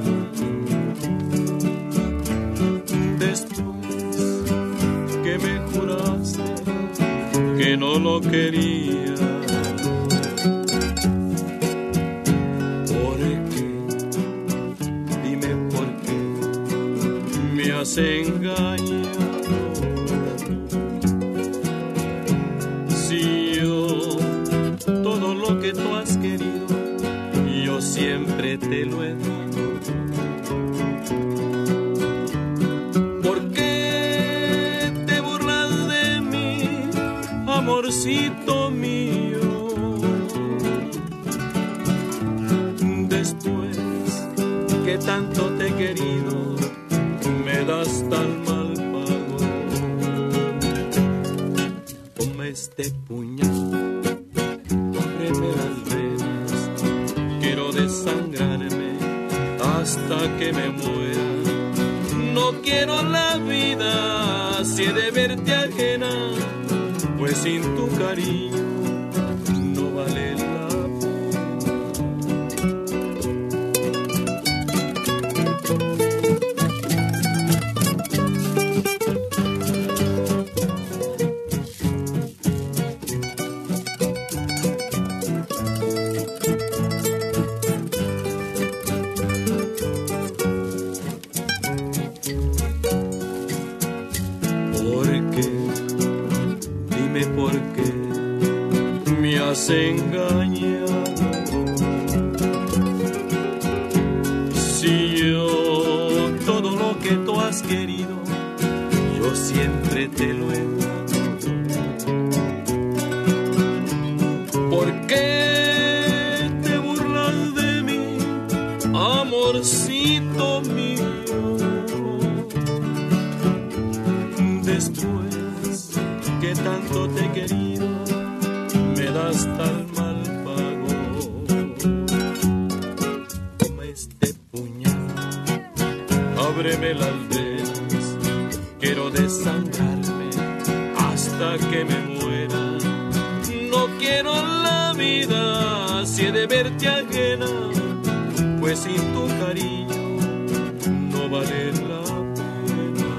Después que me juraste que no lo querías. ¿Por qué? Dime por qué me has engañado. Todo lo que tú has querido, yo siempre te lo he dado. ¿Por qué te burlas de mí, amorcito mío? Después que tanto te he querido, me das tan mal pago. Toma este puñal, ábreme las venas, quiero desangrarme hasta que me muera. No quiero la vida si he de verte ajena, pues sin tu cariño no vale la engañado. Si yo todo lo que tú has querido, yo siempre te lo he dado. ¿Por qué te burlas de mí, amorcito mío? Después que tanto te he querido, me das tan mal pago. Toma este puñal, ábreme las venas, quiero desangrarme hasta que me muera. No quiero la vida si he de verte ajena, pues sin tu cariño no vale la pena.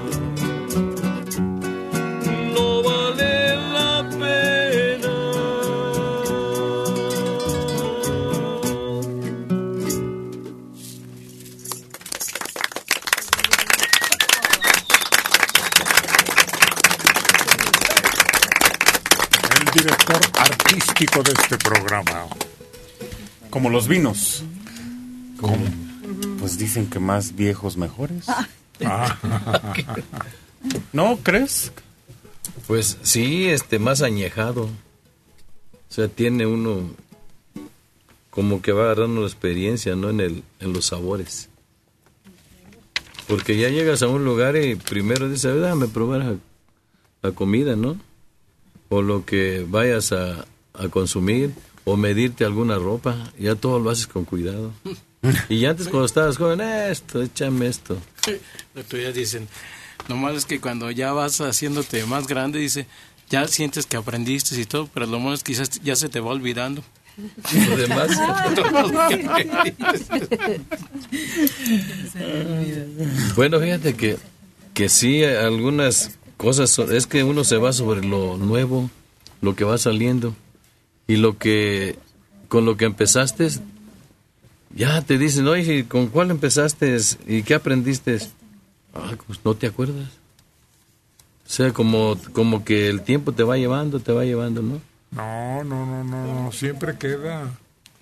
No vale la pena. Director artístico de este programa. Como los vinos. ¿Cómo? Pues dicen que más viejos mejores. ¿No crees? Pues sí, más añejado. O sea, tiene uno como que va agarrando la experiencia, ¿no? En los sabores. Porque ya llegas a un lugar y primero dices, déjame probar la comida, ¿no? O lo que vayas a consumir, o medirte alguna ropa, ya todo lo haces con cuidado. Y antes cuando estabas joven, échame esto. Ya dicen, nomás es que cuando ya vas haciéndote más grande, dice, ya sientes que aprendiste y todo, pero lo malo es que quizás ya se te va olvidando. Lo demás. Bueno, fíjate que sí, algunas cosas, es que uno se va sobre lo nuevo, lo que va saliendo, y con lo que empezaste, ya te dicen, oye, ¿con cuál empezaste y qué aprendiste? Pues no te acuerdas. O sea, como que el tiempo te va llevando, ¿no? No, siempre queda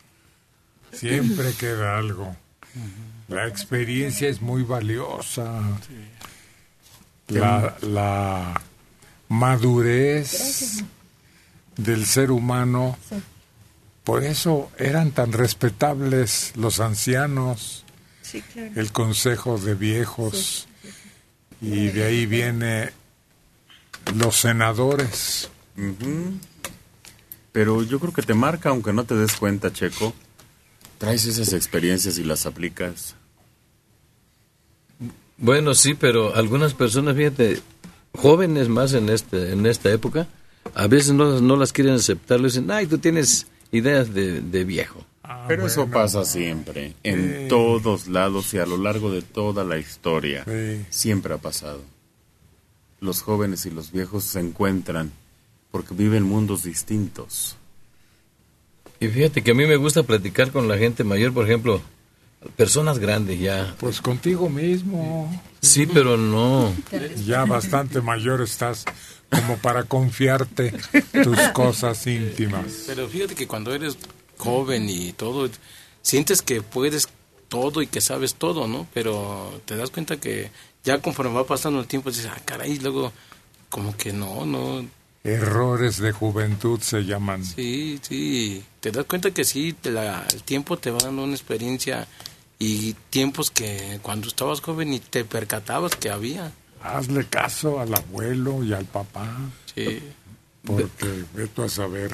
algo. La experiencia es muy valiosa. La madurez del ser humano, por eso eran tan respetables los ancianos, sí, claro. El consejo de viejos, y de ahí viene los senadores. Pero yo creo que te marca, aunque no te des cuenta, Checo. Traes esas experiencias y las aplicas. Bueno, sí, pero algunas personas, fíjate, jóvenes más en esta época, a veces no las quieren aceptar, le dicen, tú tienes ideas de viejo. Pero eso pasa siempre, en todos lados y a lo largo de toda la historia. Siempre ha pasado. Los jóvenes y los viejos se encuentran porque viven mundos distintos. Y fíjate que a mí me gusta platicar con la gente mayor, por ejemplo, personas grandes ya. Pues contigo mismo. Sí, pero no. Ya bastante mayor estás como para confiarte tus cosas íntimas. Pero fíjate que cuando eres joven y todo, sientes que puedes todo y que sabes todo, ¿no? Pero te das cuenta que ya conforme va pasando el tiempo dices, caray, luego como que no. Errores de juventud se llaman. Sí, te das cuenta que sí, el tiempo te va dando una experiencia y tiempos que cuando estabas joven ni te percatabas que había. Hazle caso al abuelo y al papá. Sí. Porque vete a saber.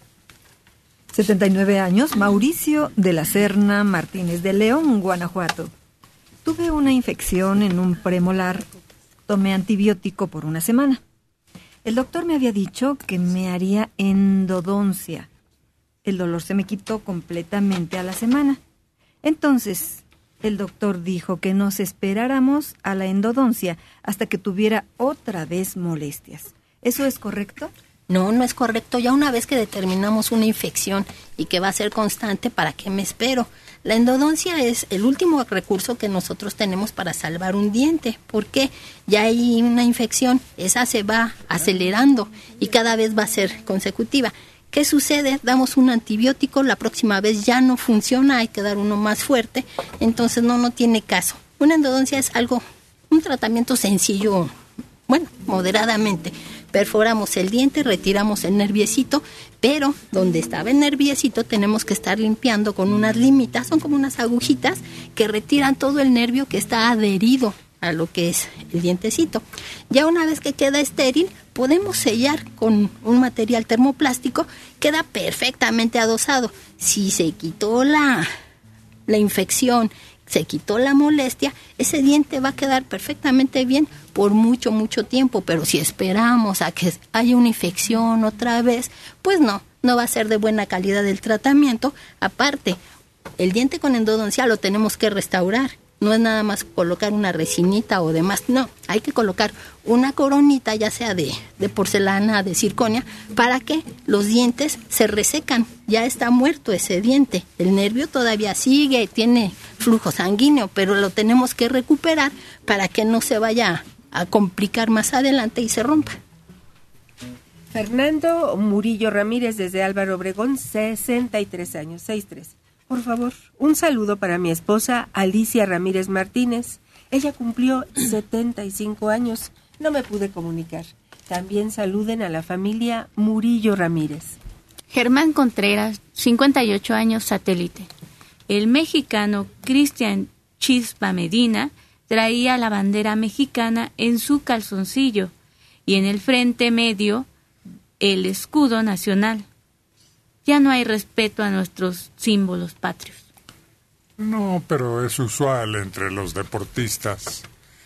79 años, Mauricio de la Serna Martínez de León, Guanajuato. Tuve una infección en un premolar. Tomé antibiótico por una semana. El doctor me había dicho que me haría endodoncia. El dolor se me quitó completamente a la semana. Entonces, el doctor dijo que nos esperáramos a la endodoncia hasta que tuviera otra vez molestias. ¿Eso es correcto? No, no es correcto. Ya una vez que determinamos una infección y que va a ser constante, ¿para qué me espero? La endodoncia es el último recurso que nosotros tenemos para salvar un diente. ¿Por qué? Ya hay una infección, esa se va acelerando y cada vez va a ser consecutiva. ¿Qué sucede? Damos un antibiótico, la próxima vez ya no funciona, hay que dar uno más fuerte, entonces no tiene caso. Una endodoncia es un tratamiento sencillo, bueno, moderadamente. Perforamos el diente, retiramos el nerviecito, pero donde estaba el nerviecito tenemos que estar limpiando con unas limitas, son como unas agujitas que retiran todo el nervio que está adherido a lo que es el dientecito. Ya una vez que queda estéril, podemos sellar con un material termoplástico, queda perfectamente adosado. Si se quitó la infección, se quitó la molestia, ese diente va a quedar perfectamente bien por mucho tiempo, pero si esperamos a que haya una infección otra vez, pues no va a ser de buena calidad el tratamiento. Aparte, el diente con endodoncia lo tenemos que restaurar. No es nada más colocar una resinita o demás, no, hay que colocar una coronita, ya sea de porcelana, de circonia, para que los dientes se resecan. Ya está muerto ese diente, el nervio todavía sigue, tiene flujo sanguíneo, pero lo tenemos que recuperar para que no se vaya a complicar más adelante y se rompa. Fernando Murillo Ramírez, desde Álvaro Obregón, 63 años, 63. Por favor, un saludo para mi esposa Alicia Ramírez Martínez. Ella cumplió 75 años. No me pude comunicar. También saluden a la familia Murillo Ramírez. Germán Contreras, 58 años, satélite. El mexicano Cristian Chispa Medina traía la bandera mexicana en su calzoncillo y en el frente medio el escudo nacional. Ya no hay respeto a nuestros símbolos patrios. No, pero es usual entre los deportistas.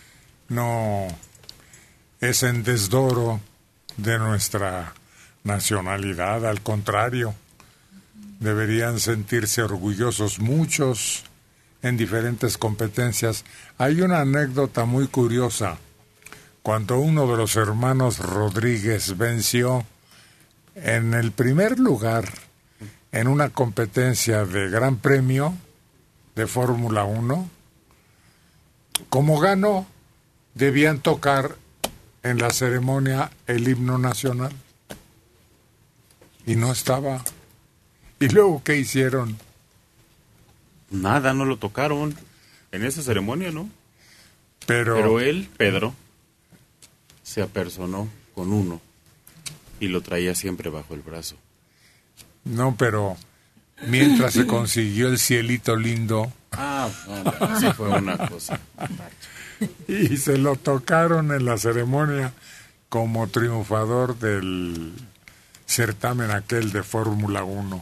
No es en desdoro de nuestra nacionalidad, al contrario. Deberían sentirse orgullosos muchos en diferentes competencias. Hay una anécdota muy curiosa. Cuando uno de los hermanos Rodríguez venció en el primer lugar en una competencia de Gran Premio de Fórmula 1, como ganó, debían tocar en la ceremonia el himno nacional. Y no estaba. ¿Y luego qué hicieron? Nada, no lo tocaron en esa ceremonia, ¿no? Pero él, Pedro, se apersonó con uno y lo traía siempre bajo el brazo. No, pero mientras se consiguió el cielito lindo. Sí fue una cosa. Y se lo tocaron en la ceremonia como triunfador del certamen aquel de Fórmula 1.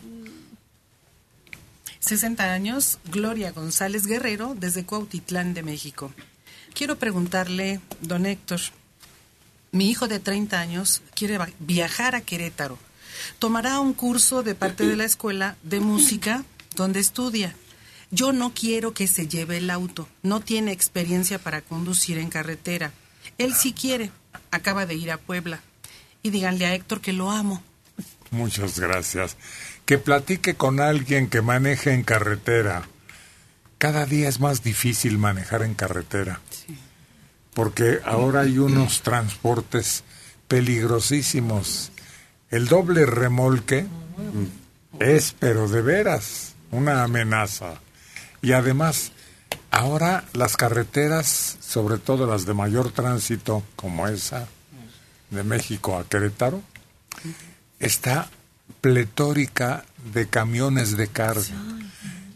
60 años, Gloria González Guerrero, desde Cuautitlán de México. Quiero preguntarle, don Héctor, mi hijo de 30 años quiere viajar a Querétaro. Tomará un curso de parte de la escuela de música donde estudia. Yo no quiero que se lleve el auto. No tiene experiencia para conducir en carretera. Él sí quiere. Acaba de ir a Puebla. Y díganle a Héctor que lo amo. Muchas gracias. Que platique con alguien que maneje en carretera. Cada día es más difícil manejar en carretera. Sí. Porque ahora hay unos transportes peligrosísimos. El doble remolque es, pero de veras, una amenaza. Y además, ahora las carreteras, sobre todo las de mayor tránsito, como esa de México a Querétaro, está pletórica de camiones de carga.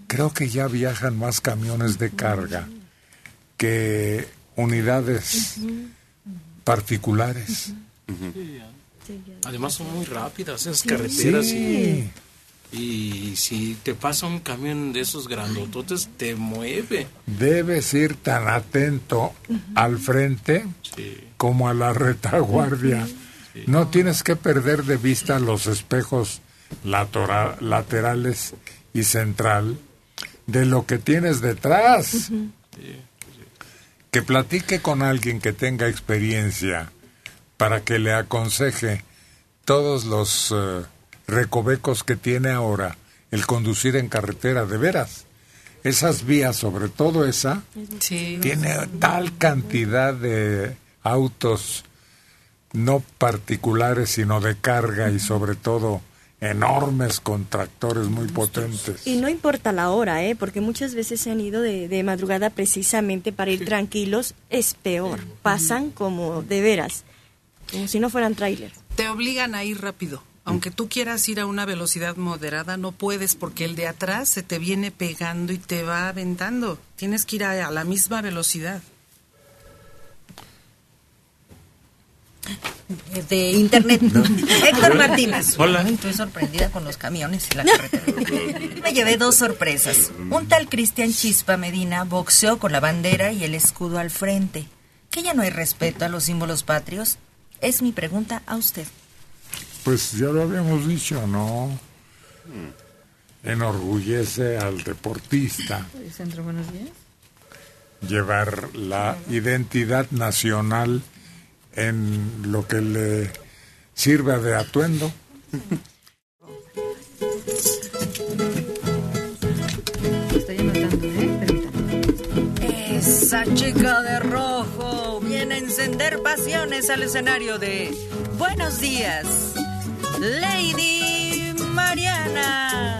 creo que ya viajan más camiones de carga que unidades particulares. Además son muy rápidas esas carreteras. Sí. Y si te pasa un camión de esos grandototes, te mueve. Debes ir tan atento al frente como a la retaguardia. No tienes que perder de vista los espejos laterales y central de lo que tienes detrás. Que platique con alguien que tenga experiencia para que le aconseje todos los recovecos que tiene ahora el conducir en carretera. De veras, esas vías, sobre todo esa, tiene tal cantidad de autos no particulares sino de carga y sobre todo enormes con tractores muy potentes. Y no importa la hora, porque muchas veces se han ido de madrugada precisamente para ir tranquilos. Es peor, pasan como de veras, como si no fueran trailers. Te obligan a ir rápido. Aunque tú quieras ir a una velocidad moderada, no puedes porque el de atrás se te viene pegando y te va aventando. Tienes que ir a la misma velocidad. De internet. Héctor Martínez. Hola. Estoy sorprendida con los camiones y la carretera. Me llevé 2 sorpresas. Un tal Cristian Chispa Medina boxeó con la bandera y el escudo al frente. ¿Que ya no hay respeto a los símbolos patrios? Es mi pregunta a usted. Pues ya lo habíamos dicho, ¿no? Enorgullece al deportista Centro, buenos días. llevar la identidad nacional en lo que le sirva de atuendo. Estoy anotando, permítame. Esa chica de rojo viene a encender pasiones al escenario de Buenos Días, Lady Mariana.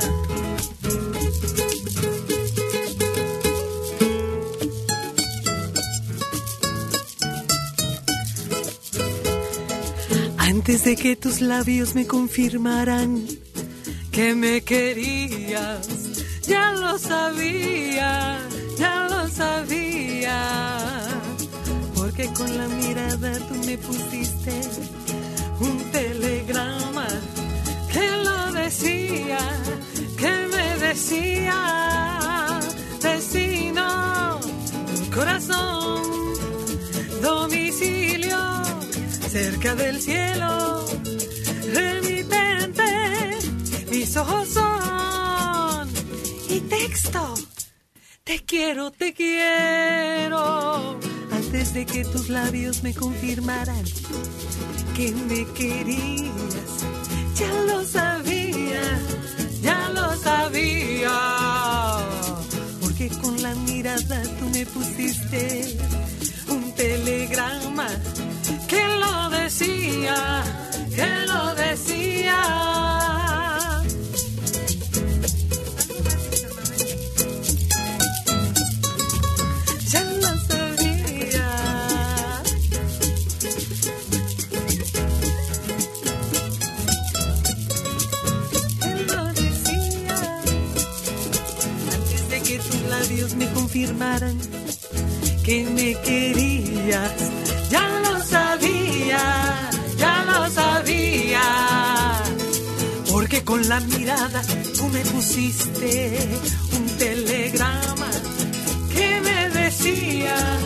Antes de que tus labios me confirmaran que me querías, ya lo sabía, porque con la mirada tú me pusiste un telegrama que lo decía, que me decía, destino, corazón, domicilio, cerca del cielo, remitente, mis ojos son, y texto, te quiero, antes de que tus labios me confirmaran que me querías, ya lo sabía, porque con la mirada tú me pusiste un telegrama que lo decía, ya lo sabía. Antes de que tus labios me confirmaran que me querías, ya lo sabía, porque con la mirada tú me pusiste un telegrama que me decía,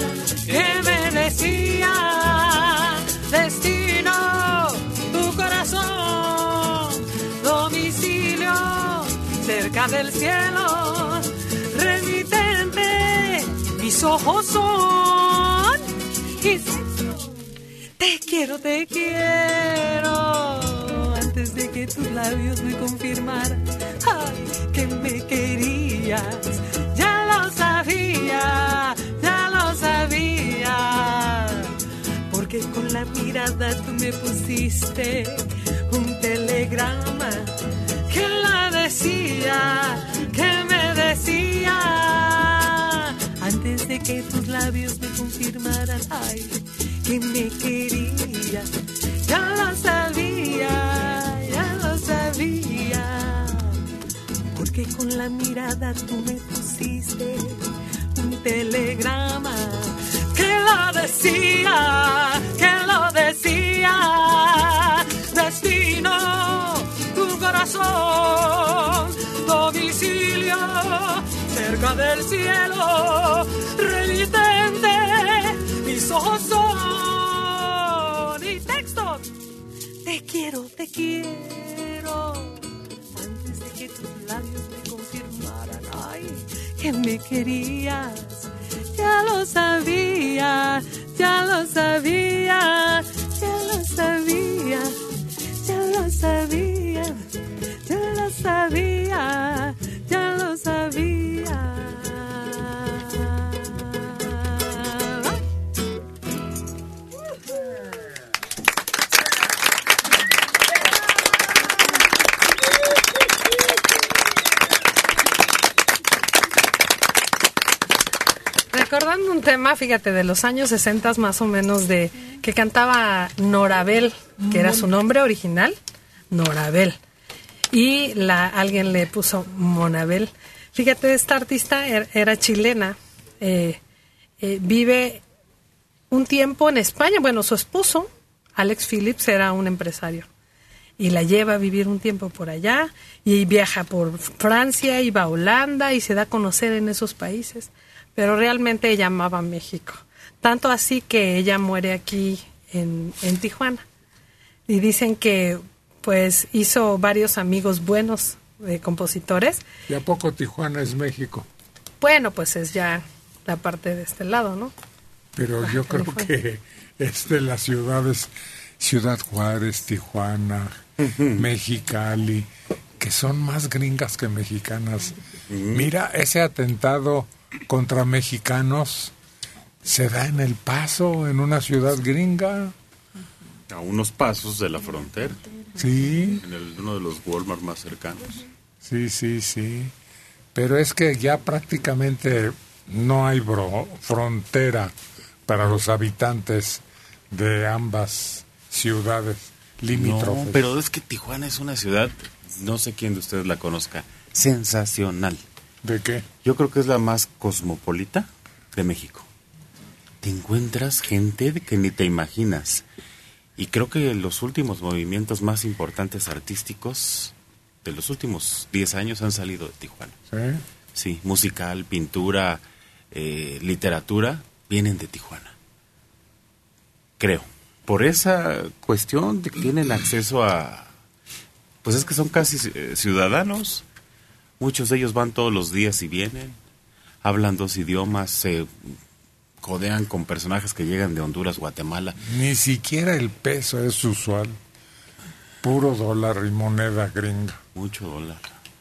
destino, tu corazón, domicilio, cerca del cielo, remitente, mis ojos son, y te quiero, antes de que tus labios me confirmaran, ay, que me querías, ya lo sabía, porque con la mirada tú me pusiste un telegrama que me decía, antes de que tus labios me confirmaran, ay, que me querías, ya lo sabía, porque que con la mirada tú me pusiste un telegrama que lo decía, destino, tu corazón, domicilio, cerca del cielo, remitente, mis ojos son y textos, te quiero, antes de que tus labios me confirmaran, ay, que me querías. Ya lo sabía, ya lo sabía, ya lo sabía, ya lo sabía, ya lo sabía, ya lo sabía. Recordando un tema, fíjate, de los años 60 más o menos, de que cantaba Norabel, que era su nombre original, Norabel, y alguien le puso Monabel. Fíjate, esta artista era chilena, vive un tiempo en España. Bueno, su esposo, Alex Phillips, era un empresario y la lleva a vivir un tiempo por allá y viaja por Francia y va a Holanda y se da a conocer en esos países. Pero realmente ella amaba a México. Tanto así que ella muere aquí en Tijuana. Y dicen que pues hizo varios amigos buenos compositores. ¿Y a poco Tijuana es México? Bueno, pues es ya la parte de este lado, ¿no? Pero yo creo que es de las ciudades, Ciudad Juárez, Tijuana, Mexicali, que son más gringas que mexicanas. Mira, ese atentado contra mexicanos se da en El Paso, en una ciudad gringa. A unos pasos de la frontera. Sí. En uno de los Walmart más cercanos. Sí. Pero es que ya prácticamente no hay frontera para los habitantes de ambas ciudades limítrofes. No, pero es que Tijuana es una ciudad, no sé quién de ustedes la conozca, sensacional. ¿De qué? Yo creo que es la más cosmopolita de México. Te encuentras gente que ni te imaginas. Y creo que los últimos movimientos más importantes artísticos de los últimos 10 años han salido de Tijuana. ¿Sí? Sí, musical, pintura, literatura, vienen de Tijuana. Creo. Por esa cuestión de que tienen acceso a... Pues es que son casi ciudadanos. Muchos de ellos van todos los días y vienen, hablan 2 idiomas, se codean con personajes que llegan de Honduras, Guatemala. Ni siquiera el peso es usual, puro dólar y moneda gringa. Mucho dólar.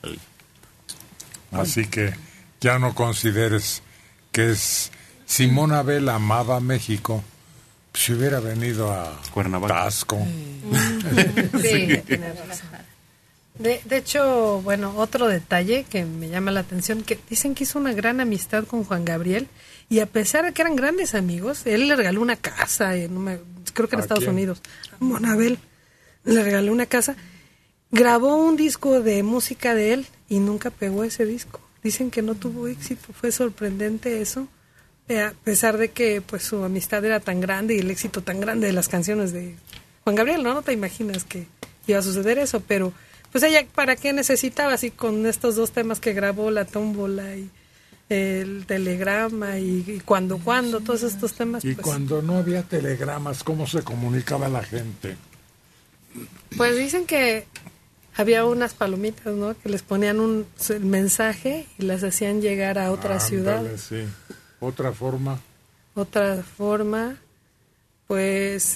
Así que ya no consideres que es... Simón Abel amaba México, si hubiera venido a Cuernavaca. Tasco. Sí, tienes razón. De hecho, bueno, otro detalle que me llama la atención, que dicen que hizo una gran amistad con Juan Gabriel, y a pesar de que eran grandes amigos, él le regaló una casa, creo que en Estados Unidos, a Monabel, le regaló una casa, grabó un disco de música de él y nunca pegó ese disco. Dicen que no tuvo éxito, fue sorprendente eso, a pesar de que pues su amistad era tan grande y el éxito tan grande de las canciones de Juan Gabriel, ¿no? No te imaginas que iba a suceder eso, pero... Pues ella, ¿para qué necesitaba? Así con estos 2 temas que grabó, La Tómbola y el Telegrama y cuando, todos estos temas. Y pues, cuando no había telegramas, ¿cómo se comunicaba la gente? Pues dicen que había unas palomitas, ¿no? Que les ponían el mensaje y las hacían llegar a otra ciudad. Sí. ¿Otra forma? Otra forma, pues...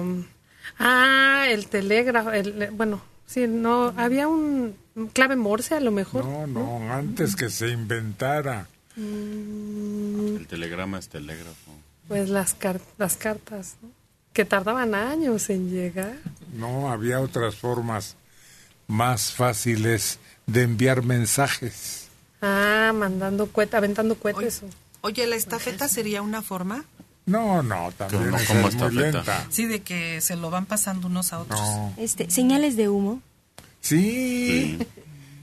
el telégrafo, bueno... Sí, no, había un clave Morse a lo mejor. No, antes que se inventara. El telegrama es telégrafo. Pues las cartas, ¿no? Que tardaban años en llegar. No, había otras formas más fáciles de enviar mensajes. Mandando aventando cohetes. Oye, ¿la estafeta sería una forma? No, también es muy lenta. Sí, de que se lo van pasando unos a otros. Señales de humo. Sí.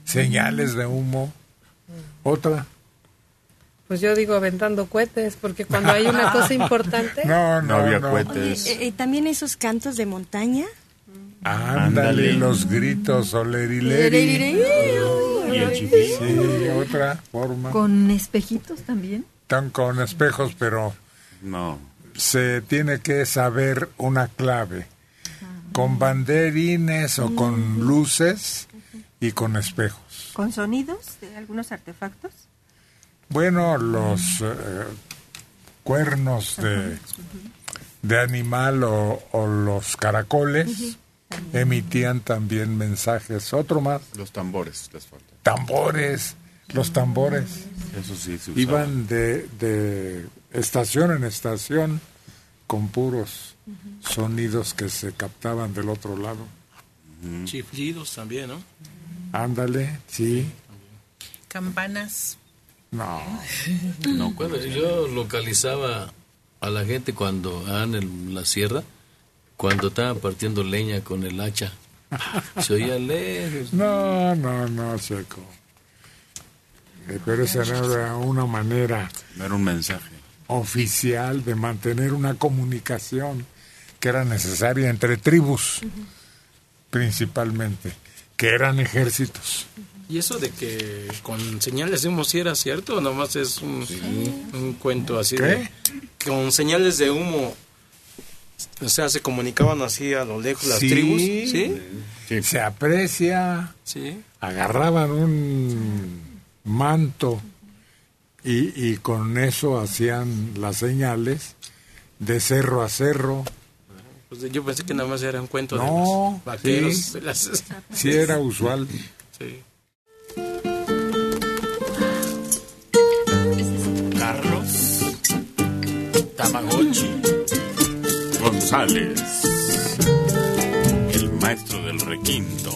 señales de humo. ¿Otra? Pues yo digo aventando cohetes, porque cuando hay una cosa importante... No había cohetes. Oye, también esos cantos de montaña. Ándale, los gritos, olerileri. Y el chiflido. Sí, otra forma. ¿Con espejitos también? Están con espejos, pero no. Se tiene que saber una clave. Con banderines o con luces y con espejos. ¿Con sonidos de algunos artefactos? Bueno, los cuernos de animal o los caracoles emitían también mensajes. Otro más. Los tambores, les falta. Tambores, los tambores. Eso sí se usaba. Iban de estación en estación con puros sonidos que se captaban del otro lado. Chiflidos también, ¿no? Ándale, sí. Campanas. No. Bueno, yo localizaba a la gente cuando en la sierra, cuando estaban partiendo leña con el hacha. Se oía lejos. No, Checo. Pero esa no era una manera. No era un mensaje oficial de mantener una comunicación que era necesaria entre tribus, principalmente, que eran ejércitos. ¿Y eso de que con señales de humo sí era cierto o nomás es un cuento así? ¿Qué? Con señales de humo, o sea, se comunicaban así a lo lejos las tribus, ¿sí? Se aprecia. Sí. Agarraban un manto y con eso hacían las señales de cerro a cerro. Pues yo pensé que nada más era un cuento de no, los vaqueros. Sí, sí era usual. Sí. Carlos Tamagotchi González, el maestro del requinto.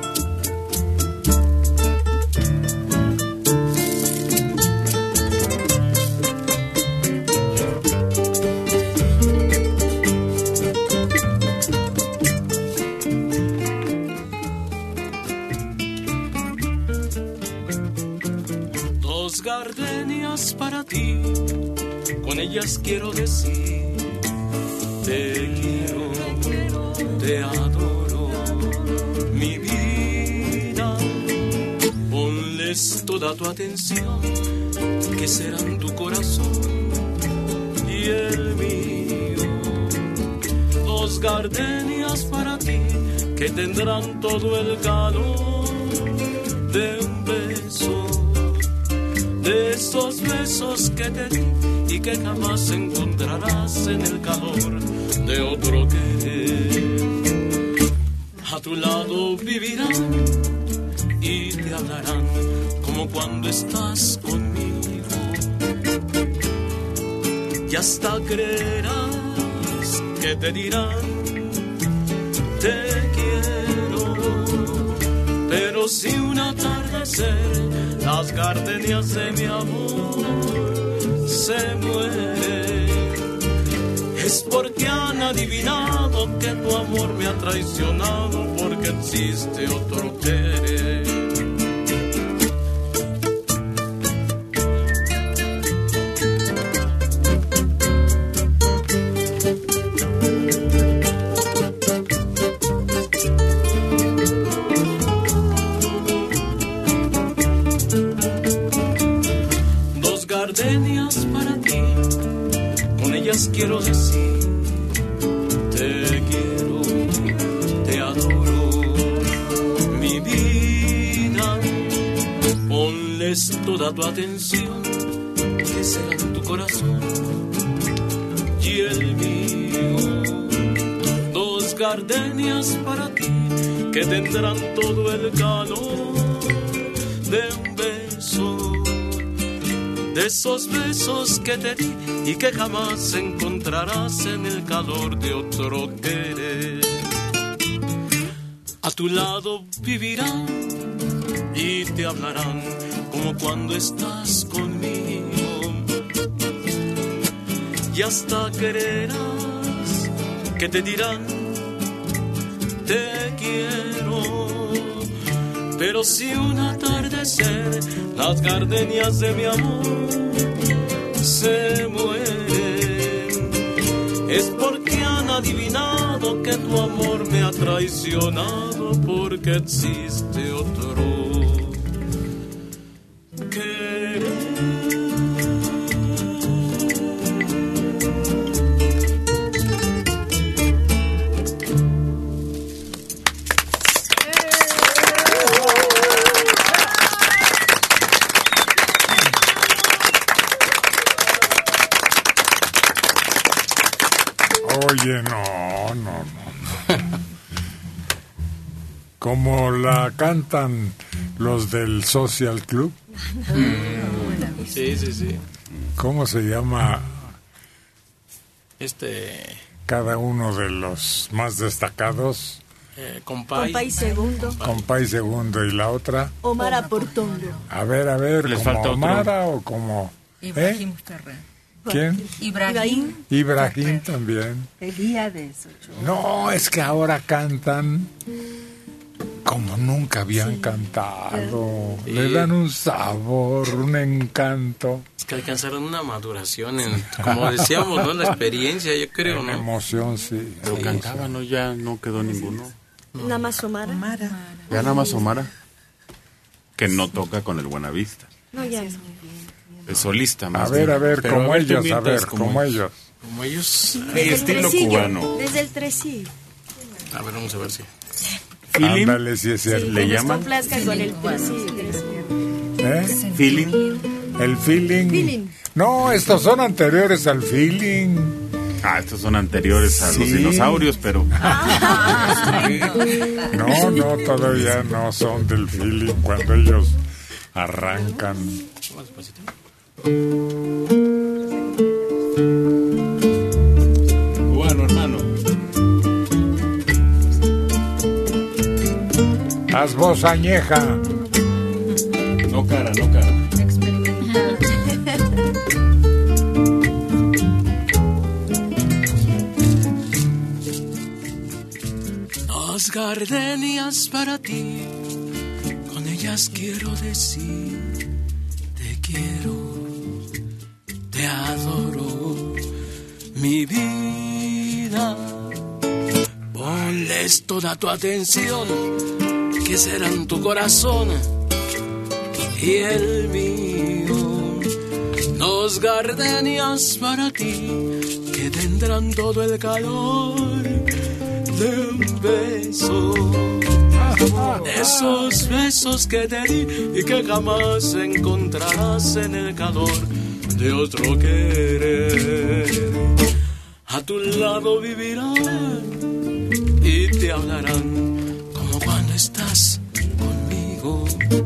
Gardenias para ti, con ellas quiero decir te quiero, te adoro, mi vida. Ponles toda tu atención, que serán tu corazón y el mío. Dos gardenias para ti, que tendrán todo el calor de un beso, de esos besos que te di y que jamás encontrarás en el calor de otro querer. A tu lado vivirán y te hablarán como cuando estás conmigo, y hasta creerás que te dirán te quiero. Pero si un atardecer las gardenias de mi amor se mueren, es porque han adivinado que tu amor me ha traicionado, porque existe otro querer. Quiero decir, te quiero, te adoro, mi vida. Ponles toda tu atención, que serán tu corazón y el mío. Dos gardenias para ti, que tendrán todo el calor de un beso, de esos besos que te di y que jamás encontrarás en el calor de otro querer. A tu lado vivirán y te hablarán como cuando estás conmigo, y hasta creerás que te dirán te quiero. Pero si un atardecer las gardenias de mi amor se mueren, es porque han adivinado que tu amor me ha traicionado, porque existe otro querer. Oye, no. Como la cantan los del Social Club. Sí. ¿Cómo se llama? Cada uno de los más destacados. Compay Segundo. Compay Segundo. ¿Y la otra? Omar Portondo. A ver, Les ¿como falta Omara o como...? Ibrahim Ferrer. ¿Quién? Ibrahim también. Elíades. No, es que ahora cantan como nunca habían cantado. Sí. Le dan un sabor, un encanto. Es que alcanzaron una maduración, como decíamos, ¿no? La experiencia, yo creo, ¿no? Emoción, sí. Pero cantaban, ¿no? Ya no quedó ninguno. Nada más Omara. Ya nada más Omara, que no toca con el Buenavista. No, ya no. Es solista más. A ver, Pero como ellos, tú mientras, como ellos. Como ellos. Hay estilo cubano. Desde el tresillo. A ver, vamos a ver si. Feeling. Ándale, sí es cierto. ¿Le llaman? Complazca con el tresillo. Feeling. El feeling. No, estos son anteriores al feeling. Estos son anteriores a los dinosaurios, pero... No, todavía no son del feeling cuando ellos arrancan. Bueno, hermano. Haz voz añeja. No cara. Las gardenias para ti, con ellas quiero decir, te quiero, te adoro, mi vida. Ponles toda tu atención, que serán tu corazón y el mío. Dos gardenias para ti, que tendrán todo el calor de un beso, de esos besos que te di y que jamás encontrarás en el calor de otro querer. A tu lado vivirán y te hablarán como cuando estás conmigo,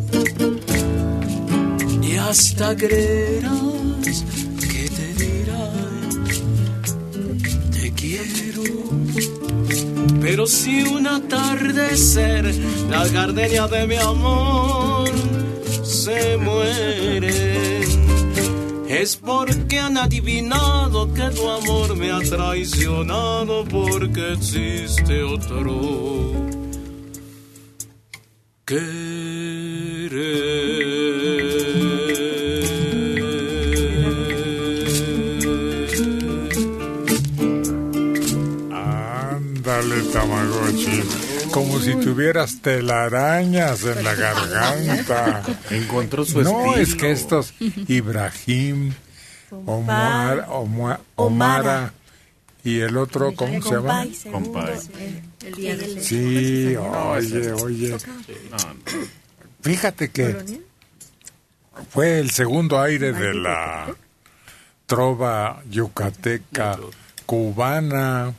y hasta creerás que te dirán te quiero. Pero si un atardecer las gardenias de mi amor se mueren, es porque han adivinado que tu amor me ha traicionado, porque existe otro Ándale, Tamagotchi. Como si tuvieras telarañas en la garganta. Encontró su estilo. No, es que estos Ibrahim, Omara y el otro, ¿cómo se llama? Compay. Sí, oye. Fíjate que fue el segundo aire de la trova yucateca cubana,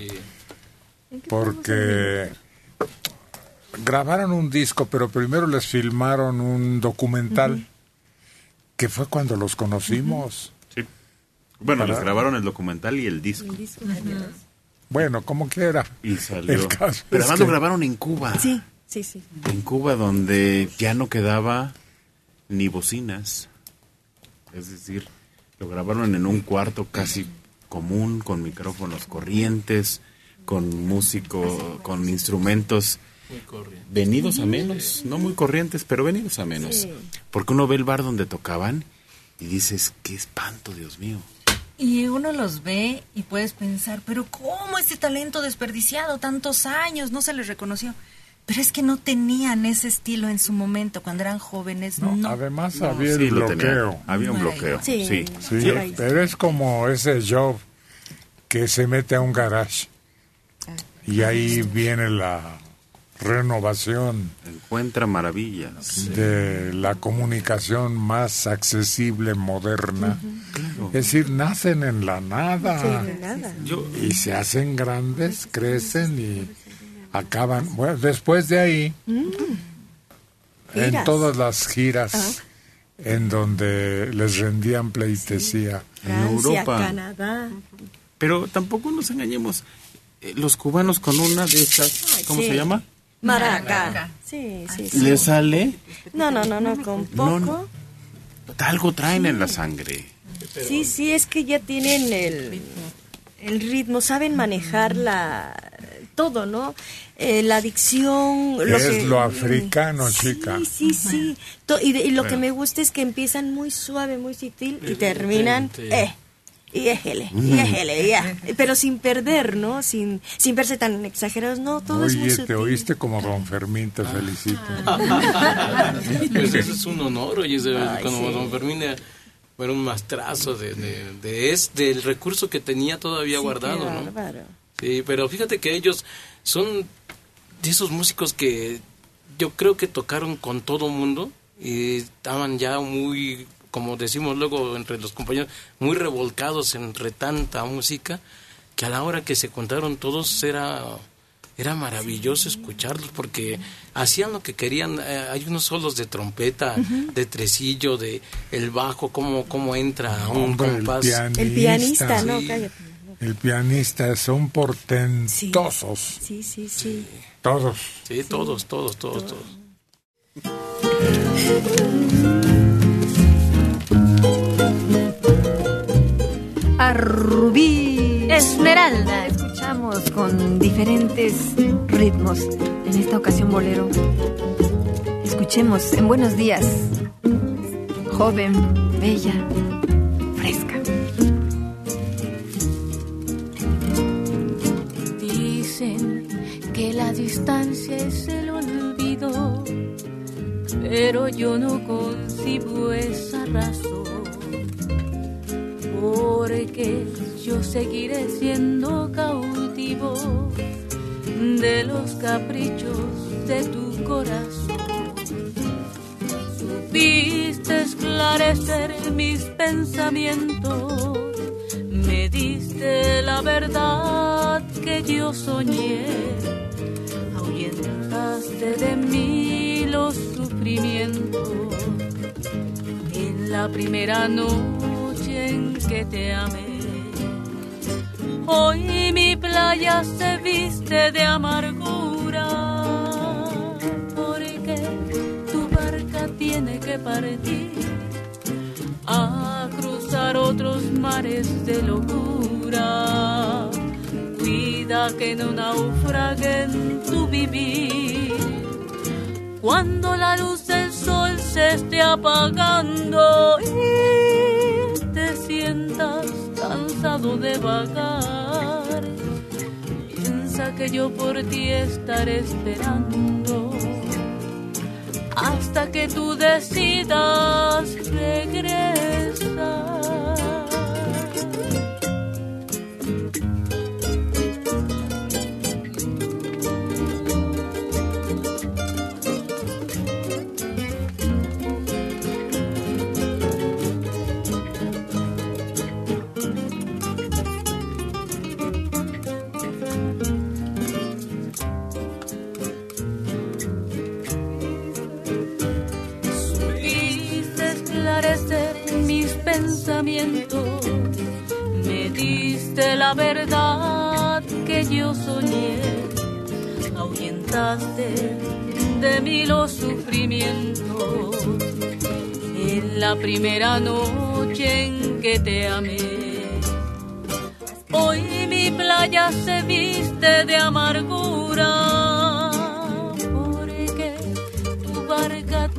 porque grabaron un disco, pero primero les filmaron un documental, que fue cuando los conocimos. Sí. Bueno, les grabaron el documental y el disco. Bueno, como quiera. Y salió. El caso Pero es además que... lo grabaron en Cuba. Sí. En Cuba, donde ya no quedaba ni bocinas. Es decir, lo grabaron en un cuarto casi común, con micrófonos corrientes, con músico, con instrumentos venidos a menos, no muy corrientes, pero venidos a menos. Sí. Porque uno ve el bar donde tocaban y dices, qué espanto, Dios mío. Y uno los ve y puedes pensar, pero ¿cómo este talento desperdiciado? Tantos años, no se les reconoció. Pero es que no tenían ese estilo en su momento, cuando eran jóvenes. No. Además No. había el bloqueo. Había un bloqueo, sí. Pero es como ese Job que se mete a un garage y ahí viene la renovación. Encuentra maravillas. De la comunicación más accesible, moderna. Claro. Es decir, nacen en la nada. Sí, de nada. Y se hacen grandes, crecen y acaban. Bueno, después de ahí, en Giras. todas las giras en donde les rendían pleitesía. En Europa. Canadá. Pero tampoco nos engañemos. Los cubanos con una de estas, ¿cómo Sí. se llama? Maraca. Sí, sí, sí. ¿Le sale? No, con poco. No. Algo traen en la sangre. Sí, sí, es que ya tienen el ritmo, saben manejar todo, ¿no? La dicción. Lo africano, chica. Sí. Y lo que me gusta es que empiezan muy suave, muy sutil y terminan, y éjele, ya. Pero sin perder, ¿no? Sin verse tan exagerados, no, todo es muy Oye, sutil. te oíste como Don Fermín, te felicito. Pues eso es un honor, oye, cuando sí. Don Fermín era un maestrazo del recurso que tenía todavía Sí, guardado, qué ¿no? bárbaro. Sí, pero fíjate que ellos son de esos músicos que yo creo que tocaron con todo mundo y estaban ya muy, como decimos luego entre los compañeros, muy revolcados entre tanta música, que a la hora que se contaron todos era maravilloso escucharlos porque hacían lo que querían. Hay unos solos de trompeta, de tresillo, de el bajo, cómo entra a un compás. El pianista, ¿no? Sí. Cállate. El pianista, son portentosos. Sí. Todos. Sí, todos. A Rubí Esmeralda. Escuchamos con diferentes ritmos. En esta ocasión bolero. Escuchemos en Buenos Días. Joven, bella, fresca. Dicen que la distancia es el olvido, pero yo no concibo esa razón, porque yo seguiré siendo cautivo de los caprichos de tu corazón. Supiste esclarecer mis pensamientos, me diste la verdad que yo soñé, ahuyentaste de mí los sufrimientos. En la primera noche en que te amé, hoy mi playa se viste de amargura, porque tu barca tiene que partir a cruzar otros mares de locura. Cuida que no naufrague en tu vivir cuando la luz del sol se esté apagando y te sientas cansado de vagar. Piensa que yo por ti estaré esperando hasta que tú decidas regresar. Me diste la verdad que yo soñé, ahuyentaste de mí los sufrimientos. En la primera noche en que te amé, hoy mi playa se viste de amargura,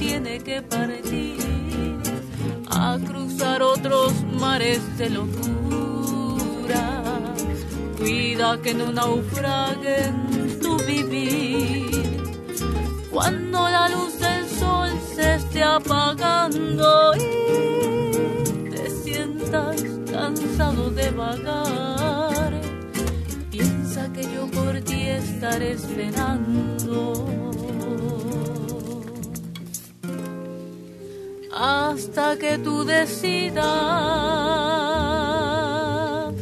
tiene que partir a cruzar otros mares de locura. Cuida que no naufraguen tu vivir. Cuando la luz del sol se esté apagando y te sientas cansado de vagar, piensa que yo por ti estaré esperando hasta que tú decidas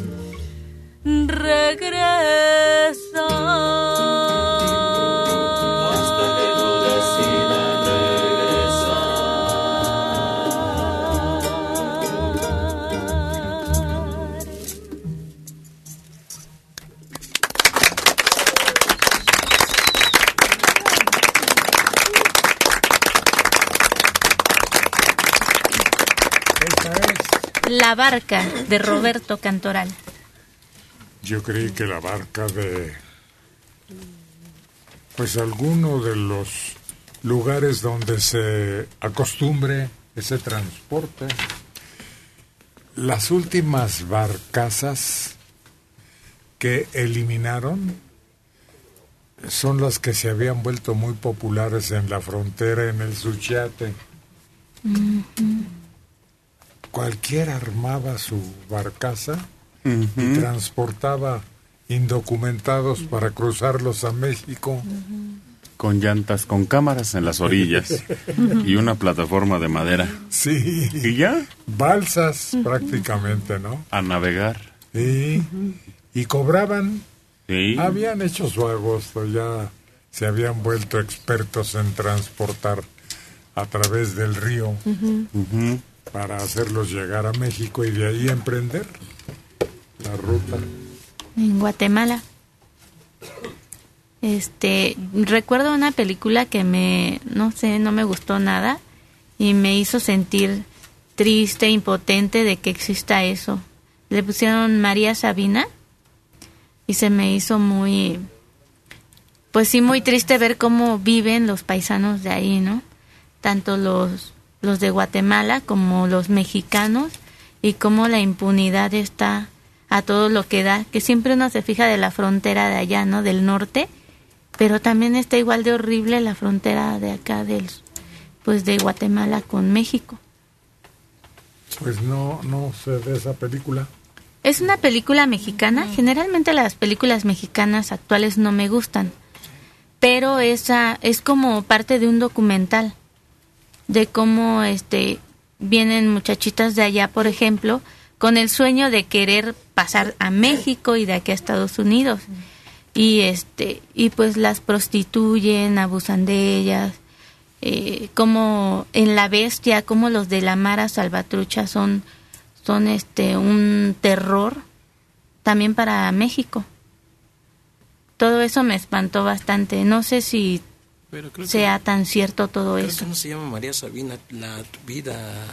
regresar. La barca, de Roberto Cantoral. Yo creí que la barca de... pues alguno de los lugares donde se acostumbre ese transporte. Las últimas barcazas que eliminaron son las que se habían vuelto muy populares en la frontera, en el Suchiate. Cualquiera armaba su barcaza y transportaba indocumentados para cruzarlos a México. Con llantas, con cámaras en las orillas y una plataforma de madera. Sí. ¿Y ya? Balsas prácticamente, ¿no? A navegar. Sí. Y cobraban. Sí. Habían hecho su agosto, ya se habían vuelto expertos en transportar a través del río. Para hacerlos llegar a México y de ahí emprender la ruta. En Guatemala. Recuerdo una película que no me gustó nada y me hizo sentir triste, impotente de que exista eso. Le pusieron María Sabina y se me hizo muy triste ver cómo viven los paisanos de ahí, ¿no? Tanto los de Guatemala como los mexicanos, y cómo la impunidad está a todo lo que da, que siempre uno se fija de la frontera de allá, ¿no? Del norte, pero también está igual de horrible la frontera de acá de Guatemala con México. Pues no sé de esa película. Es una película mexicana. Generalmente las películas mexicanas actuales no me gustan, pero esa es como parte de un documental de cómo vienen muchachitas de allá, por ejemplo, con el sueño de querer pasar a México y de aquí a Estados Unidos. Y pues las prostituyen, abusan de ellas, como en La Bestia, como los de la Mara Salvatrucha son un terror también para México. Todo eso me espantó bastante. No sé si sea tan cierto todo creo eso. Que no se llama María Sabina, la vida...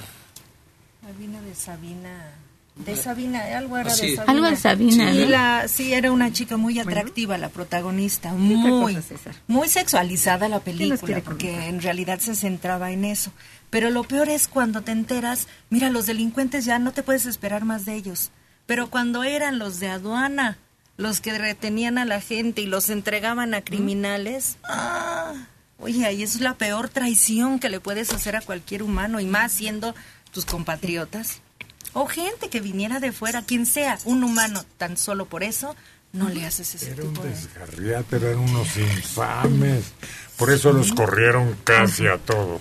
La vida de Sabina... De Sabina, algo era sí. de Sabina. Algo de Sabina, Sí, sí, era una chica muy atractiva, la protagonista, muy sexualizada la película, porque en realidad se centraba en eso. Pero lo peor es cuando te enteras, mira, los delincuentes ya no te puedes esperar más de ellos. Pero cuando eran los de aduana, los que retenían a la gente y los entregaban a criminales, oye, ahí es la peor traición que le puedes hacer a cualquier humano, y más siendo tus compatriotas. O gente que viniera de fuera, quien sea, un humano, tan solo por eso, no le haces ese tipo de... Era un desgarriate, eran unos infames. Por eso los corrieron casi a todos.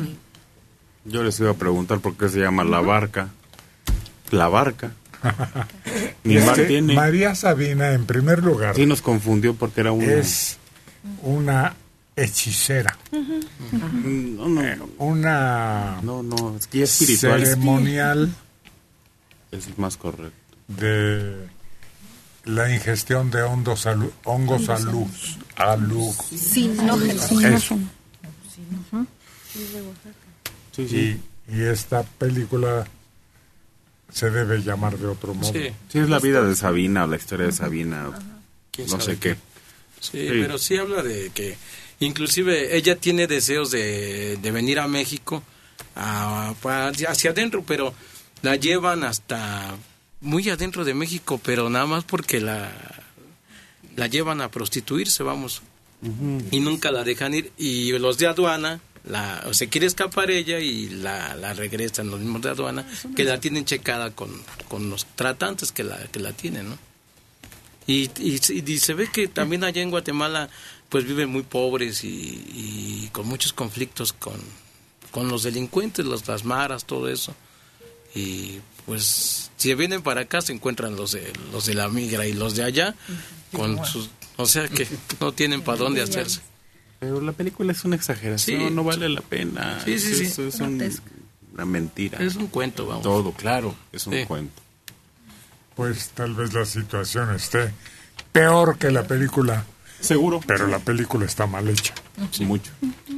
Yo les iba a preguntar por qué se llama La Barca. La Barca. Ni mar tiene. María Sabina, en primer lugar... Sí nos confundió porque era una... Es una hechicera. Una... No, es que es espiritual. Ceremonial... Es más correcto. De la ingestión de hongos Sinógenos. Sí. Y esta película se debe llamar de otro modo. Sí, es la vida de Sabina, o la historia de Sabina, no sé qué. Sí, pero sí habla de que Inclusive ella tiene deseos de venir a México, hacia adentro, pero la llevan hasta muy adentro de México, pero nada más porque la llevan a prostituirse, vamos. Y nunca la dejan ir, y los de aduana se quiere escapar ella y la regresan los mismos de aduana, que la tienen checada con los tratantes que la tienen, ¿no? Y se ve que también allá en Guatemala pues viven muy pobres y con muchos conflictos con los delincuentes, las maras, todo eso. Y pues si vienen para acá se encuentran los de la migra y los de allá con sus, o sea que no tienen para dónde hacerse. Pero la película es una exageración, no vale la pena. Sí. Es una mentira. Es un cuento, vamos. Todo, claro, es un cuento. Pues tal vez la situación esté peor que la película. Seguro. Pero la película está mal hecha. Sí, mucho.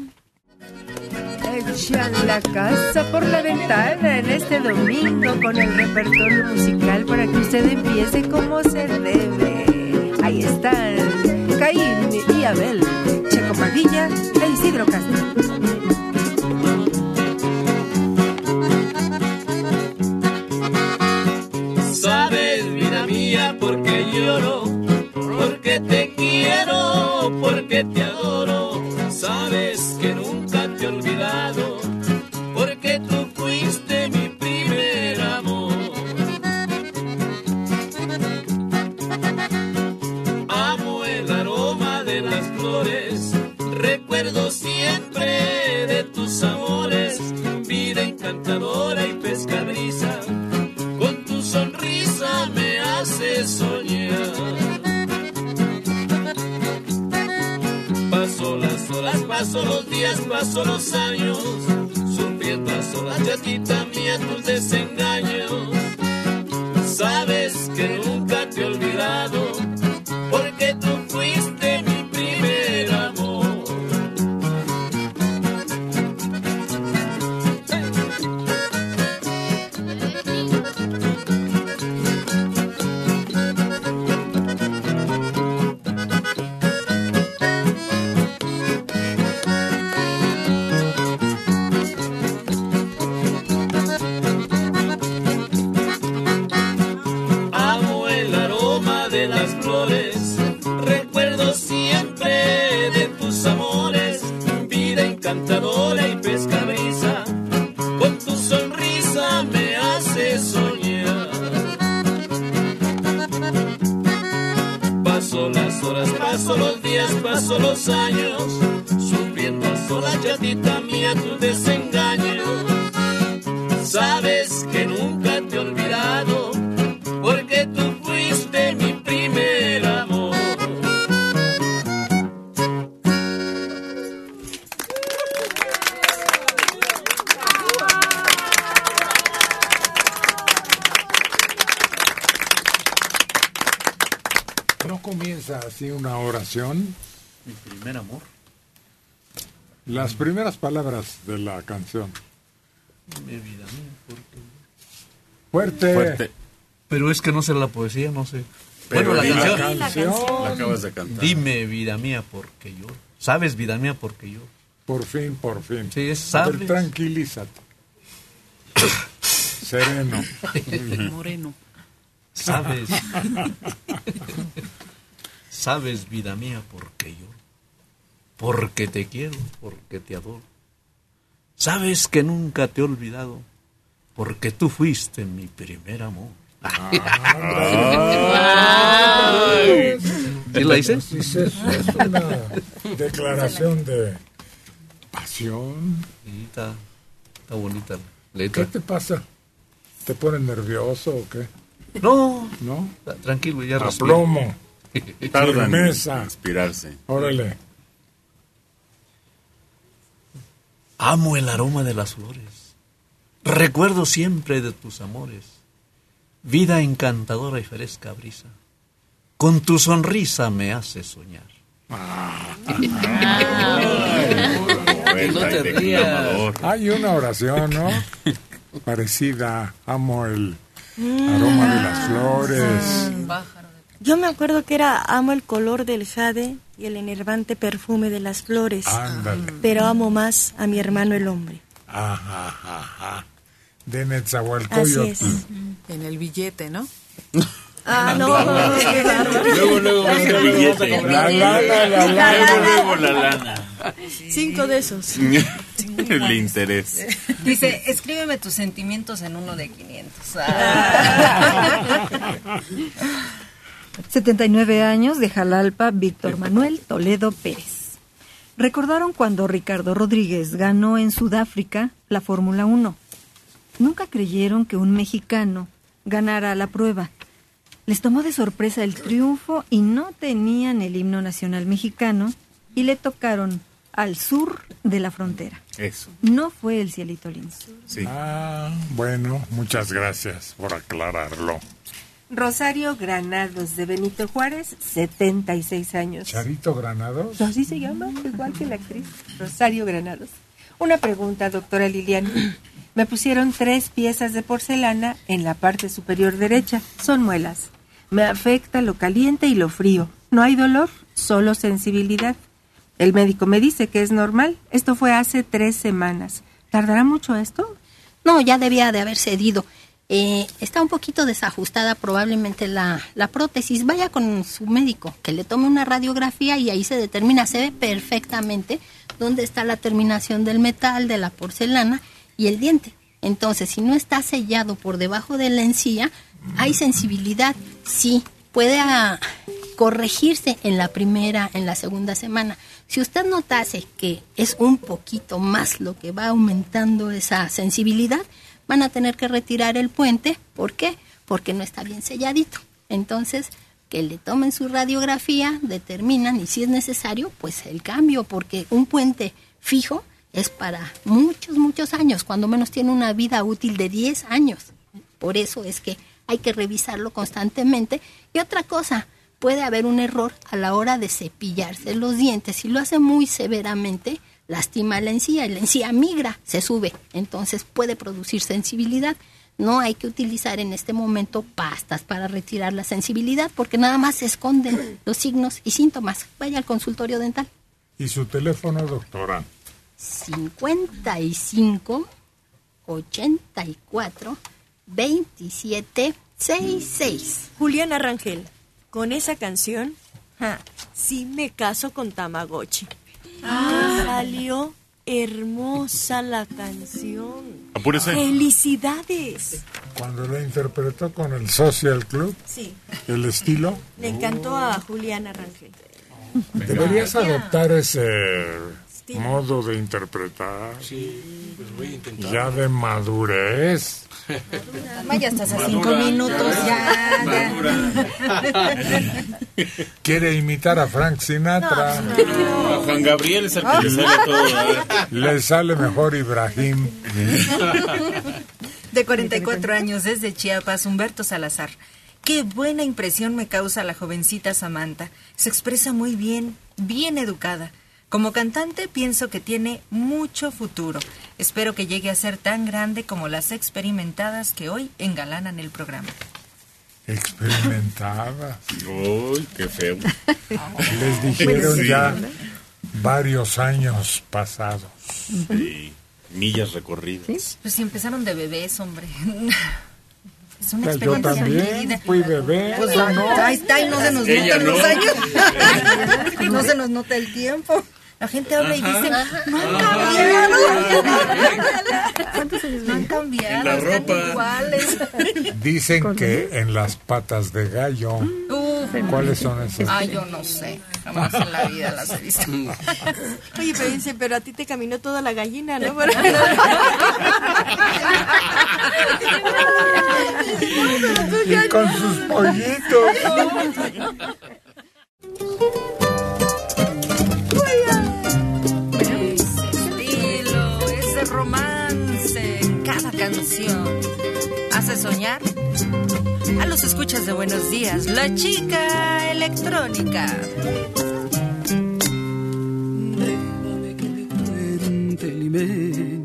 Echan la casa por la ventana en este domingo con el repertorio musical para que usted empiece como se debe. Ahí están Caín y Abel, Checo Padilla e Isidro Castro. Sabes, vida mía, porque lloro, porque te quiero, porque te adoro. Sabes que nunca te he olvidado, porque tú fuiste mi primer amor. Amo el aroma de las flores, recuerdo siempre de tus amores, vida encantadora y pescabrisa. Con tu sonrisa me hace soñar. Paso las horas, paso los días, paso los años, sufriendo a solas, chatita mía, tus desengaños. Sabes que nunca te he olvidado, porque tú fuiste mi primer amor. Amo el aroma de las flores, recuerdo siempre de tus amores, vida encantadora y pescabrisa, con tu sonrisa me hace soñar. Paso las horas, paso los días, paso los años, sufriendo a solas, chatita mía, tus desengaños. Sabes que nunca te he olvidado, porque tú fuiste mi primer amor. ¿No comienza así una oración? Mi primer amor. Las primeras palabras de la canción. Mi vida mía, Fuerte. Fuerte. Pero es que no sé la poesía, no sé. Pero bueno, la canción. La acabas de cantar. Dime, vida mía, porque yo. ¿Sabes, vida mía, porque yo? Por fin, por fin. Sí, es A ver, sabes. tranquilízate. Sereno. Moreno. ¿Sabes? ¿Sabes, vida mía, porque yo? Porque te quiero, porque te adoro. ¿Sabes que nunca te he olvidado? Porque tú fuiste mi primer amor. ¿Sí la hice? Sí, es una declaración de pasión. Sí, está bonita la letra. ¿Qué te pasa? ¿Te pones nervioso o qué? No, ¿no? Tranquilo, ya aplomo. Tardan en Firmeza. inspirarse. Órale. Amo el aroma de las flores. Recuerdo siempre de tus amores. Vida encantadora y fresca brisa. Con tu sonrisa me hace soñar. No te rías. Hay una oración, ¿no? Parecida. Amo el aroma de las flores. Yo me acuerdo que era amo el color del jade y el enervante perfume de las flores. Ándale. Pero amo más a mi hermano el hombre. Ajá. De Netzahualcóyotl. Así es. En el billete, ¿no? Ah, no. Luego La lana. 5 de esos. El interés. Dice, escríbeme tus sentimientos en uno de 500. 79 años de Jalalpa, Víctor Manuel Toledo Pérez. Recordaron cuando Ricardo Rodríguez ganó en Sudáfrica la Fórmula 1. Nunca creyeron que un mexicano ganara la prueba. Les tomó de sorpresa el triunfo y no tenían el himno nacional mexicano y le tocaron al sur de la frontera. Eso. No fue el Cielito Lindo. Sí. Bueno, muchas gracias por aclararlo. Rosario Granados de Benito Juárez, 76 años. ¿Charito Granados? Así se llama, igual que la actriz. Rosario Granados. Una pregunta, doctora Liliana. Me pusieron 3 piezas de porcelana en la parte superior derecha. Son muelas. Me afecta lo caliente y lo frío. No hay dolor, solo sensibilidad. El médico me dice que es normal. Esto fue hace 3 semanas. ¿Tardará mucho esto? No, ya debía de haber cedido. Está un poquito desajustada probablemente la prótesis. Vaya con su médico, que le tome una radiografía y ahí se determina, se ve perfectamente dónde está la terminación del metal, de la porcelana y el diente. Entonces, si no está sellado por debajo de la encía, hay sensibilidad. Sí, puede corregirse en la primera, en la segunda semana. Si usted notase que es un poquito más lo que va aumentando esa sensibilidad, van a tener que retirar el puente. ¿Por qué? Porque no está bien selladito. Entonces, que le tomen su radiografía, determinan, y si es necesario, pues el cambio, porque un puente fijo es para muchos años, cuando menos tiene una vida útil de 10 años. Por eso es que hay que revisarlo constantemente. Y otra cosa, puede haber un error a la hora de cepillarse los dientes. Si lo hace muy severamente, lastima la encía, y la encía migra, se sube, entonces puede producir sensibilidad. No hay que utilizar en este momento pastas para retirar la sensibilidad, porque nada más se esconden los signos y síntomas. Vaya al consultorio dental. ¿Y su teléfono, doctora? 55 84 27 66. Juliana Rangel, con esa canción, sí me caso con Tamagotchi. Salió hermosa la canción. Apúrese. ¡Felicidades! Cuando la interpretó con el Social Club, Sí, el estilo, le encantó a Juliana Rangel. deberías adoptar ese modo de interpretar. Sí, pues voy a intentar. Ya de madurez. Ya estás a 5 minutos, ya. Quiere imitar a Frank Sinatra. No, a Juan Gabriel es el que le sale todo. Le sale mejor Ibrahim. De 44 años, desde Chiapas, Humberto Salazar. Qué buena impresión me causa la jovencita Samantha. Se expresa muy bien, bien educada. Como cantante pienso que tiene mucho futuro. Espero que llegue a ser tan grande como las experimentadas que hoy engalanan el programa. Experimentadas. Uy, qué feo. Les dijeron ya varios años pasados. Sí, millas recorridas. Pues si empezaron de bebés, hombre. Es una Yo experiencia de también vida. fui bebé. Pues ¿o no? ahí está, y no se nos Ella notan no. los años. No se nos nota el tiempo. La gente habla y dice, no han cambiado. ¿Cuántos años no han cambiado? En la Están ropa. iguales. Dicen que en las patas de gallo. ¿Cuáles son esas? Ay, yo no sé. Jamás en la vida las he visto. Oye, pero dice, pero a ti te caminó toda la gallina, ¿no? Y con sus pollitos. Ese estilo, ese romance en cada canción hace soñar a los escuchas de Buenos Días, la chica electrónica. Déjame que te cuente,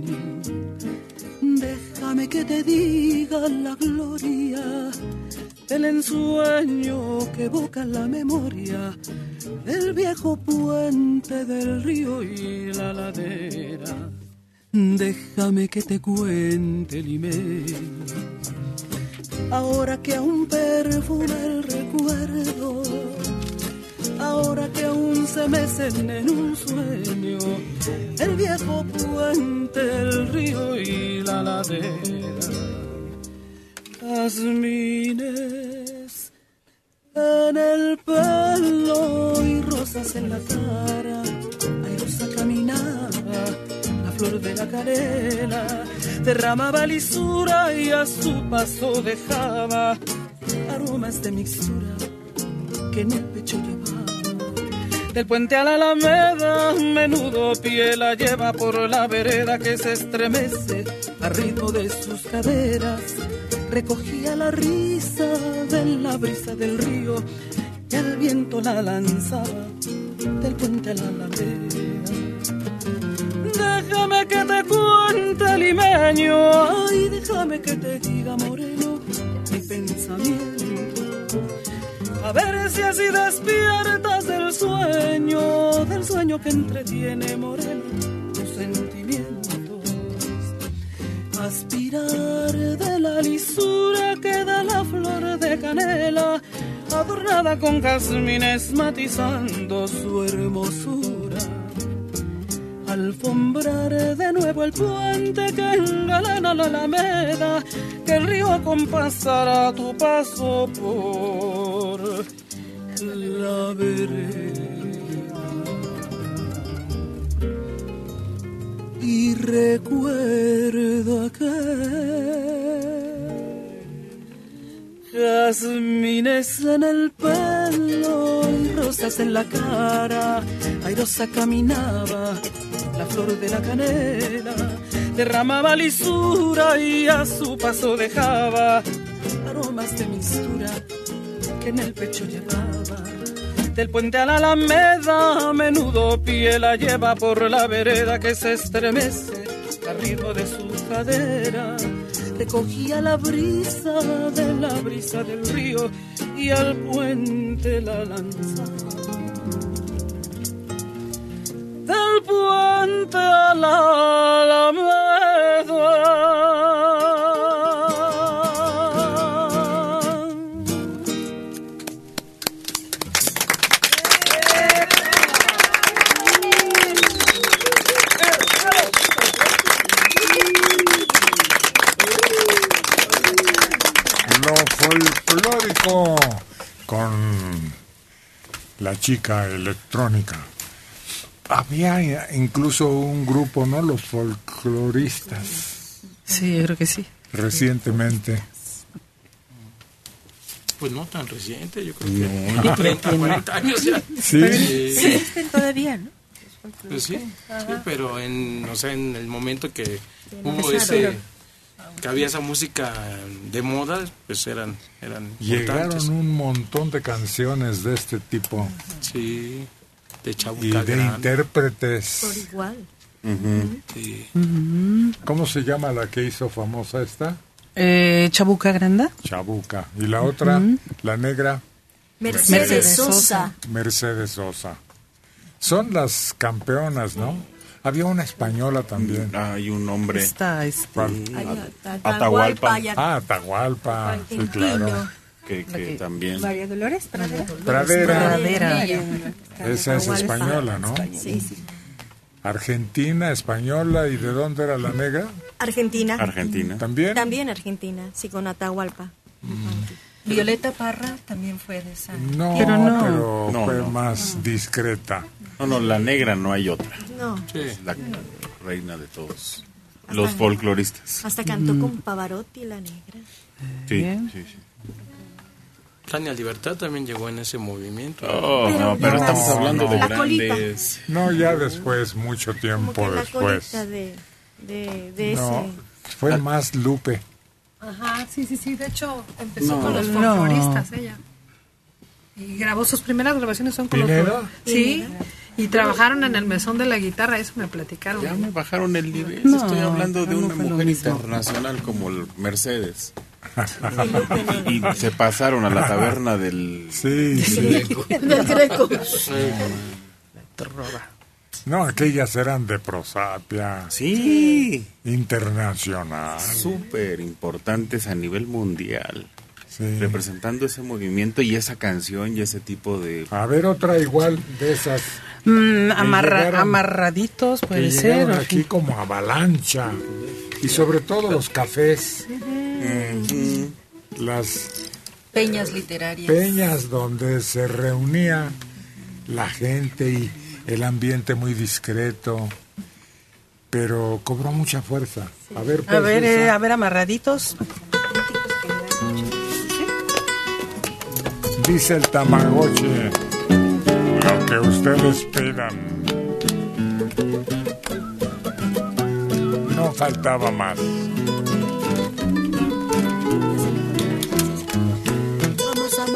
limeño. Déjame que te diga la gloria del ensueño que evoca la memoria del viejo puente del río y la ladera. Déjame que te cuente, limeño, ahora que aún perfuma el recuerdo, ahora que aún se mecen en un sueño el viejo puente, el río y la ladera. Jazmines en el pelo y rosas en la cara, airosa caminaba, la flor de la canela derramaba lisura y a su paso dejaba aromas de mixtura que en el pecho llevaba. Del puente a la alameda, menudo pie la lleva por la vereda que se estremece al ritmo de sus caderas. Recogía la risa de la brisa del río y al viento la lanzaba del puente a la alameda. Déjame que te cuente, limeño, ay, déjame que te diga, moreno, mi pensamiento. A ver si así despiertas del sueño que entretiene, moreno, tus sentimientos. Aspirar de la lisura que da la flor de canela, adornada con jazmines matizando su hermosura. Alfombrar de nuevo el puente que engalana la alameda, que el río acompasará tu paso por la vereda. Y recuerda que jazmines en el pelo y rosas en la cara, airosa caminaba la flor de la canela, derramaba lisura y a su paso dejaba aromas de mistura que en el pecho llevaba. Del puente a la alameda, a menudo pie la lleva por la vereda que se estremece al ritmo de su cadera. Recogía la brisa de la brisa del río y al puente la lanzaba. Del puente a la alameda. Lo folclórico con la chica electrónica. Había incluso un grupo, ¿no? Los folcloristas. Sí, yo creo que sí. Recientemente. Pues no tan reciente, yo creo que 30, 40 años ya. Sí. Existen todavía, ¿no? Pues sí, sí, pero en el momento que hubo que había esa música de moda, pues eran Llegaron importantes. un montón de canciones de este tipo. Sí, de Chabuca y de Grande. intérpretes. Por igual. Sí. ¿Cómo se llama la que hizo famosa esta? Chabuca Granda. Chabuca. Y la otra, la negra. Mercedes Sosa. Mercedes Sosa. Son las campeonas, ¿no? Había una española también. Hay un hombre. Atahualpa. Atahualpa. Sí, claro. Que también. María Dolores Pradera. Esa es española, ¿no? Sí, sí. Argentina, española. ¿Y de dónde era la negra? Argentina. ¿También? También Argentina, sí, con Atahualpa. Violeta Parra también fue de esa. No, pero fue más discreta. No, la negra no hay otra. No. Es la reina de todos los folcloristas. Hasta cantó con Pavarotti, la negra. Sí. Tania Libertad también llegó en ese movimiento. Pero estamos hablando de grandes. No, ya después, mucho tiempo después. De No, ese. fue más Lupe. Ajá, sí. De hecho, empezó con los folcloristas ella. Y grabó sus primeras grabaciones son con ¿Pinedo? Sí, y trabajaron en el mesón de la guitarra, eso me platicaron. Ya me bajaron el nivel. Estoy hablando de una mujer internacional como Mercedes. Y se pasaron a la taberna del... Sí, del Greco. No, aquellas eran de prosapia. Sí. Internacional. Súper importantes a nivel mundial. Sí. Representando ese movimiento y esa canción y ese tipo de... A ver, otra igual de esas. Amarraditos puede que ser. llegaron aquí como avalancha. Y sobre todo los cafés. Las peñas literarias. Peñas donde se reunía la gente y el ambiente muy discreto, pero cobró mucha fuerza. A ver, pues, a ver, amarraditos. Dice el Tamagotchi, lo que ustedes pidan. No faltaba más. Vamos a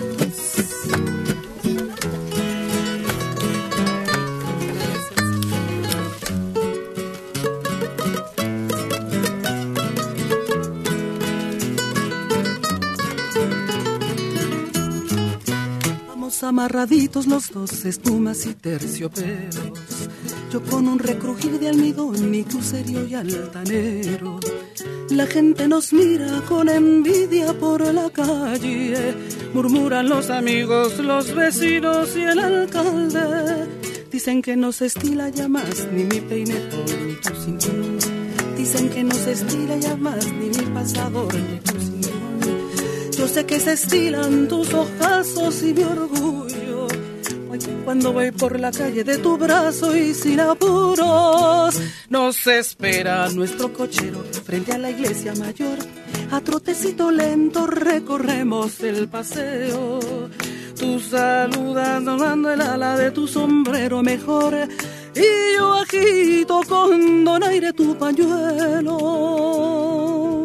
amarraditos los dos, espumas y terciopelos. Yo con un recrujir de almidón y tú serio y altanero. La gente nos mira con envidia por la calle. Murmuran los amigos, los vecinos y el alcalde. Dicen que no se estila ya más ni mi peinetón ni tu cinturón. Dicen que no se estila ya más ni mi pasador ni tu cinturón. Yo sé que se estilan tus ojazos y mi orgullo. Cuando voy por la calle de tu brazo y sin apuros, nos espera nuestro cochero frente a la iglesia mayor. A trotecito lento recorremos el paseo. Tú saludas tomando el ala de tu sombrero mejor y yo agito con donaire tu pañuelo.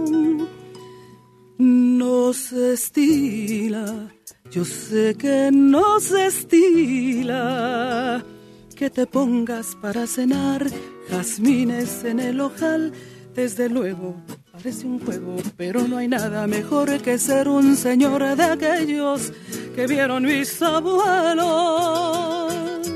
No se estila, yo sé que no se estila que te pongas para cenar jazmines en el ojal. Desde luego parece un juego, pero no hay nada mejor que ser un señor de aquellos que vieron mis abuelos.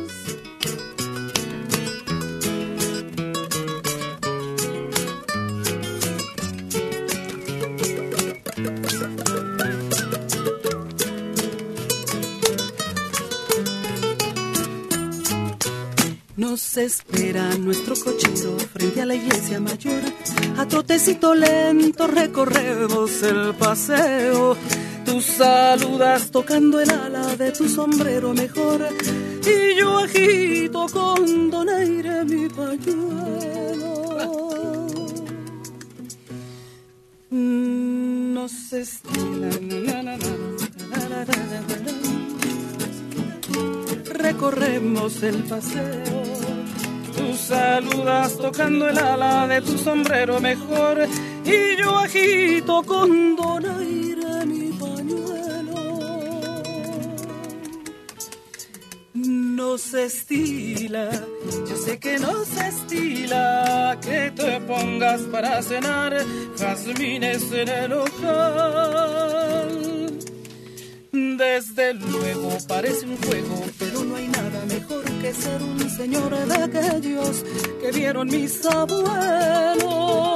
Nos espera nuestro cochero frente a la iglesia mayor. A trotecito lento recorremos el paseo. Tú saludas tocando el ala de tu sombrero mejor y yo agito con donaire mi pañuelo. Nos estilan, recorremos el paseo. Tú saludas tocando el ala de tu sombrero mejor y yo agito con donaire mi pañuelo. No se estila, yo sé que no se estila que te pongas para cenar jazmines en el ojal. Desde luego parece un juego, pero no hay nada mejor que ser un señor de aquellos que vieron mis abuelos.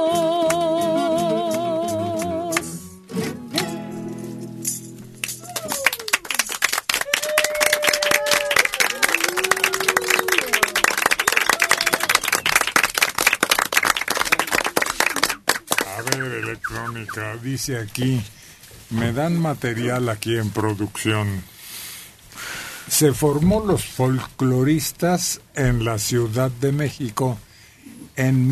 A ver, electrónica, dice aquí... Me dan material aquí en producción. Se formó los folcloristas en la Ciudad de México en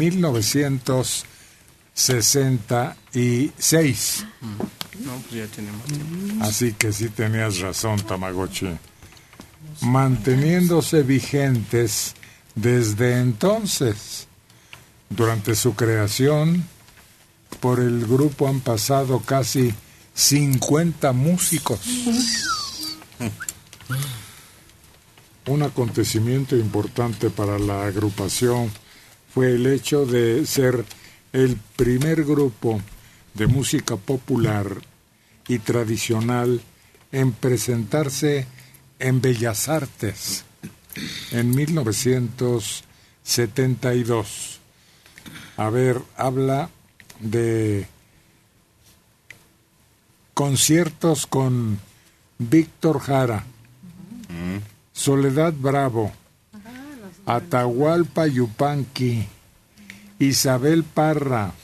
1966. No, pues ya tenemos. Así que sí tenías razón, Tamagotchi. Manteniéndose vigentes desde entonces. Durante su creación, por el grupo han pasado casi 50 músicos. Un acontecimiento importante para la agrupación fue el hecho de ser el primer grupo de música popular y tradicional en presentarse en Bellas Artes en 1972. A ver, habla de conciertos con Víctor Jara, Soledad Bravo, Atahualpa Yupanqui, Isabel Parra.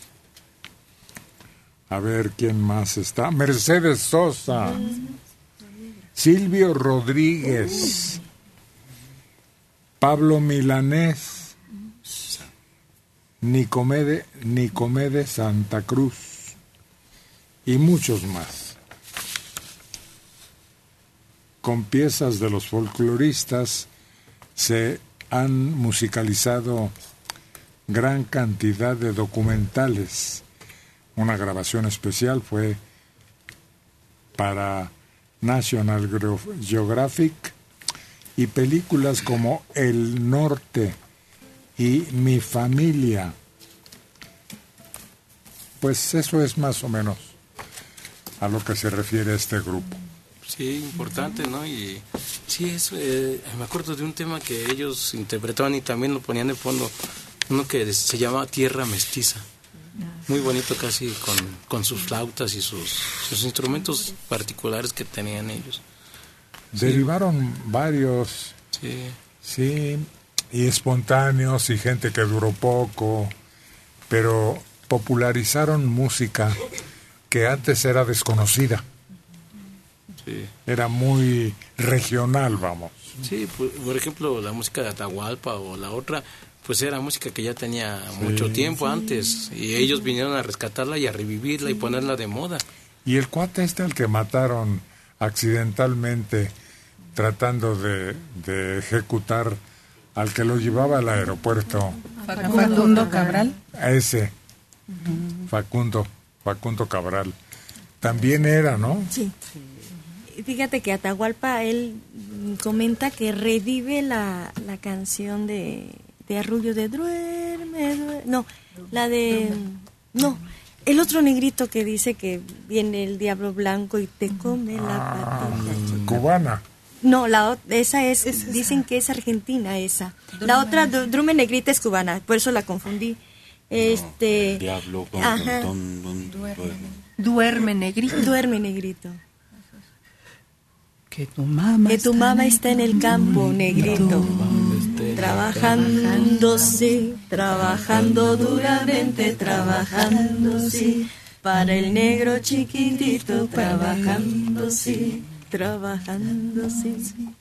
A ver quién más está. Mercedes Sosa, Silvio Rodríguez, Pablo Milanés, Nicomede Santa Cruz y muchos más. Con piezas de los folcloristas se han musicalizado gran cantidad de documentales. Una grabación especial fue para National Geographic y películas como El Norte y Mi Familia. Pues eso es más o menos a lo que se refiere este grupo. Sí, importante, ¿no? Y sí, me acuerdo de un tema que ellos interpretaban y también lo ponían de fondo, uno que se llama Tierra Mestiza. Muy bonito, casi con sus flautas y sus instrumentos particulares que tenían ellos. Derivaron varios, sí, y espontáneos y gente que duró poco, pero popularizaron música que antes era desconocida. Sí. Era muy regional, vamos. Sí, por ejemplo, la música de Atahualpa o la otra, pues era música que ya tenía mucho tiempo antes, y ellos vinieron a rescatarla y a revivirla y ponerla de moda. Y el cuate al que mataron accidentalmente tratando de ejecutar al que lo llevaba al aeropuerto. Facundo Cabral. A ese, Facundo Cabral. También era, ¿no? Sí. Fíjate que Atahualpa, él comenta que revive la canción de Arrullo de Duerme, no, la de, no, el otro negrito que dice que viene el diablo blanco y te come la patita. Cubana. No, esa es, dicen que es argentina esa. La otra, Drume Negrita, es cubana, por eso la confundí. Diablo, ajá. Duerme negrito. Duerme negrito. Que tu mamá está en el campo, negrito. Trabajando, sí, trabajando duramente, trabajando, sí. Para el negro chiquitito, trabajando, sí, trabajando, sí.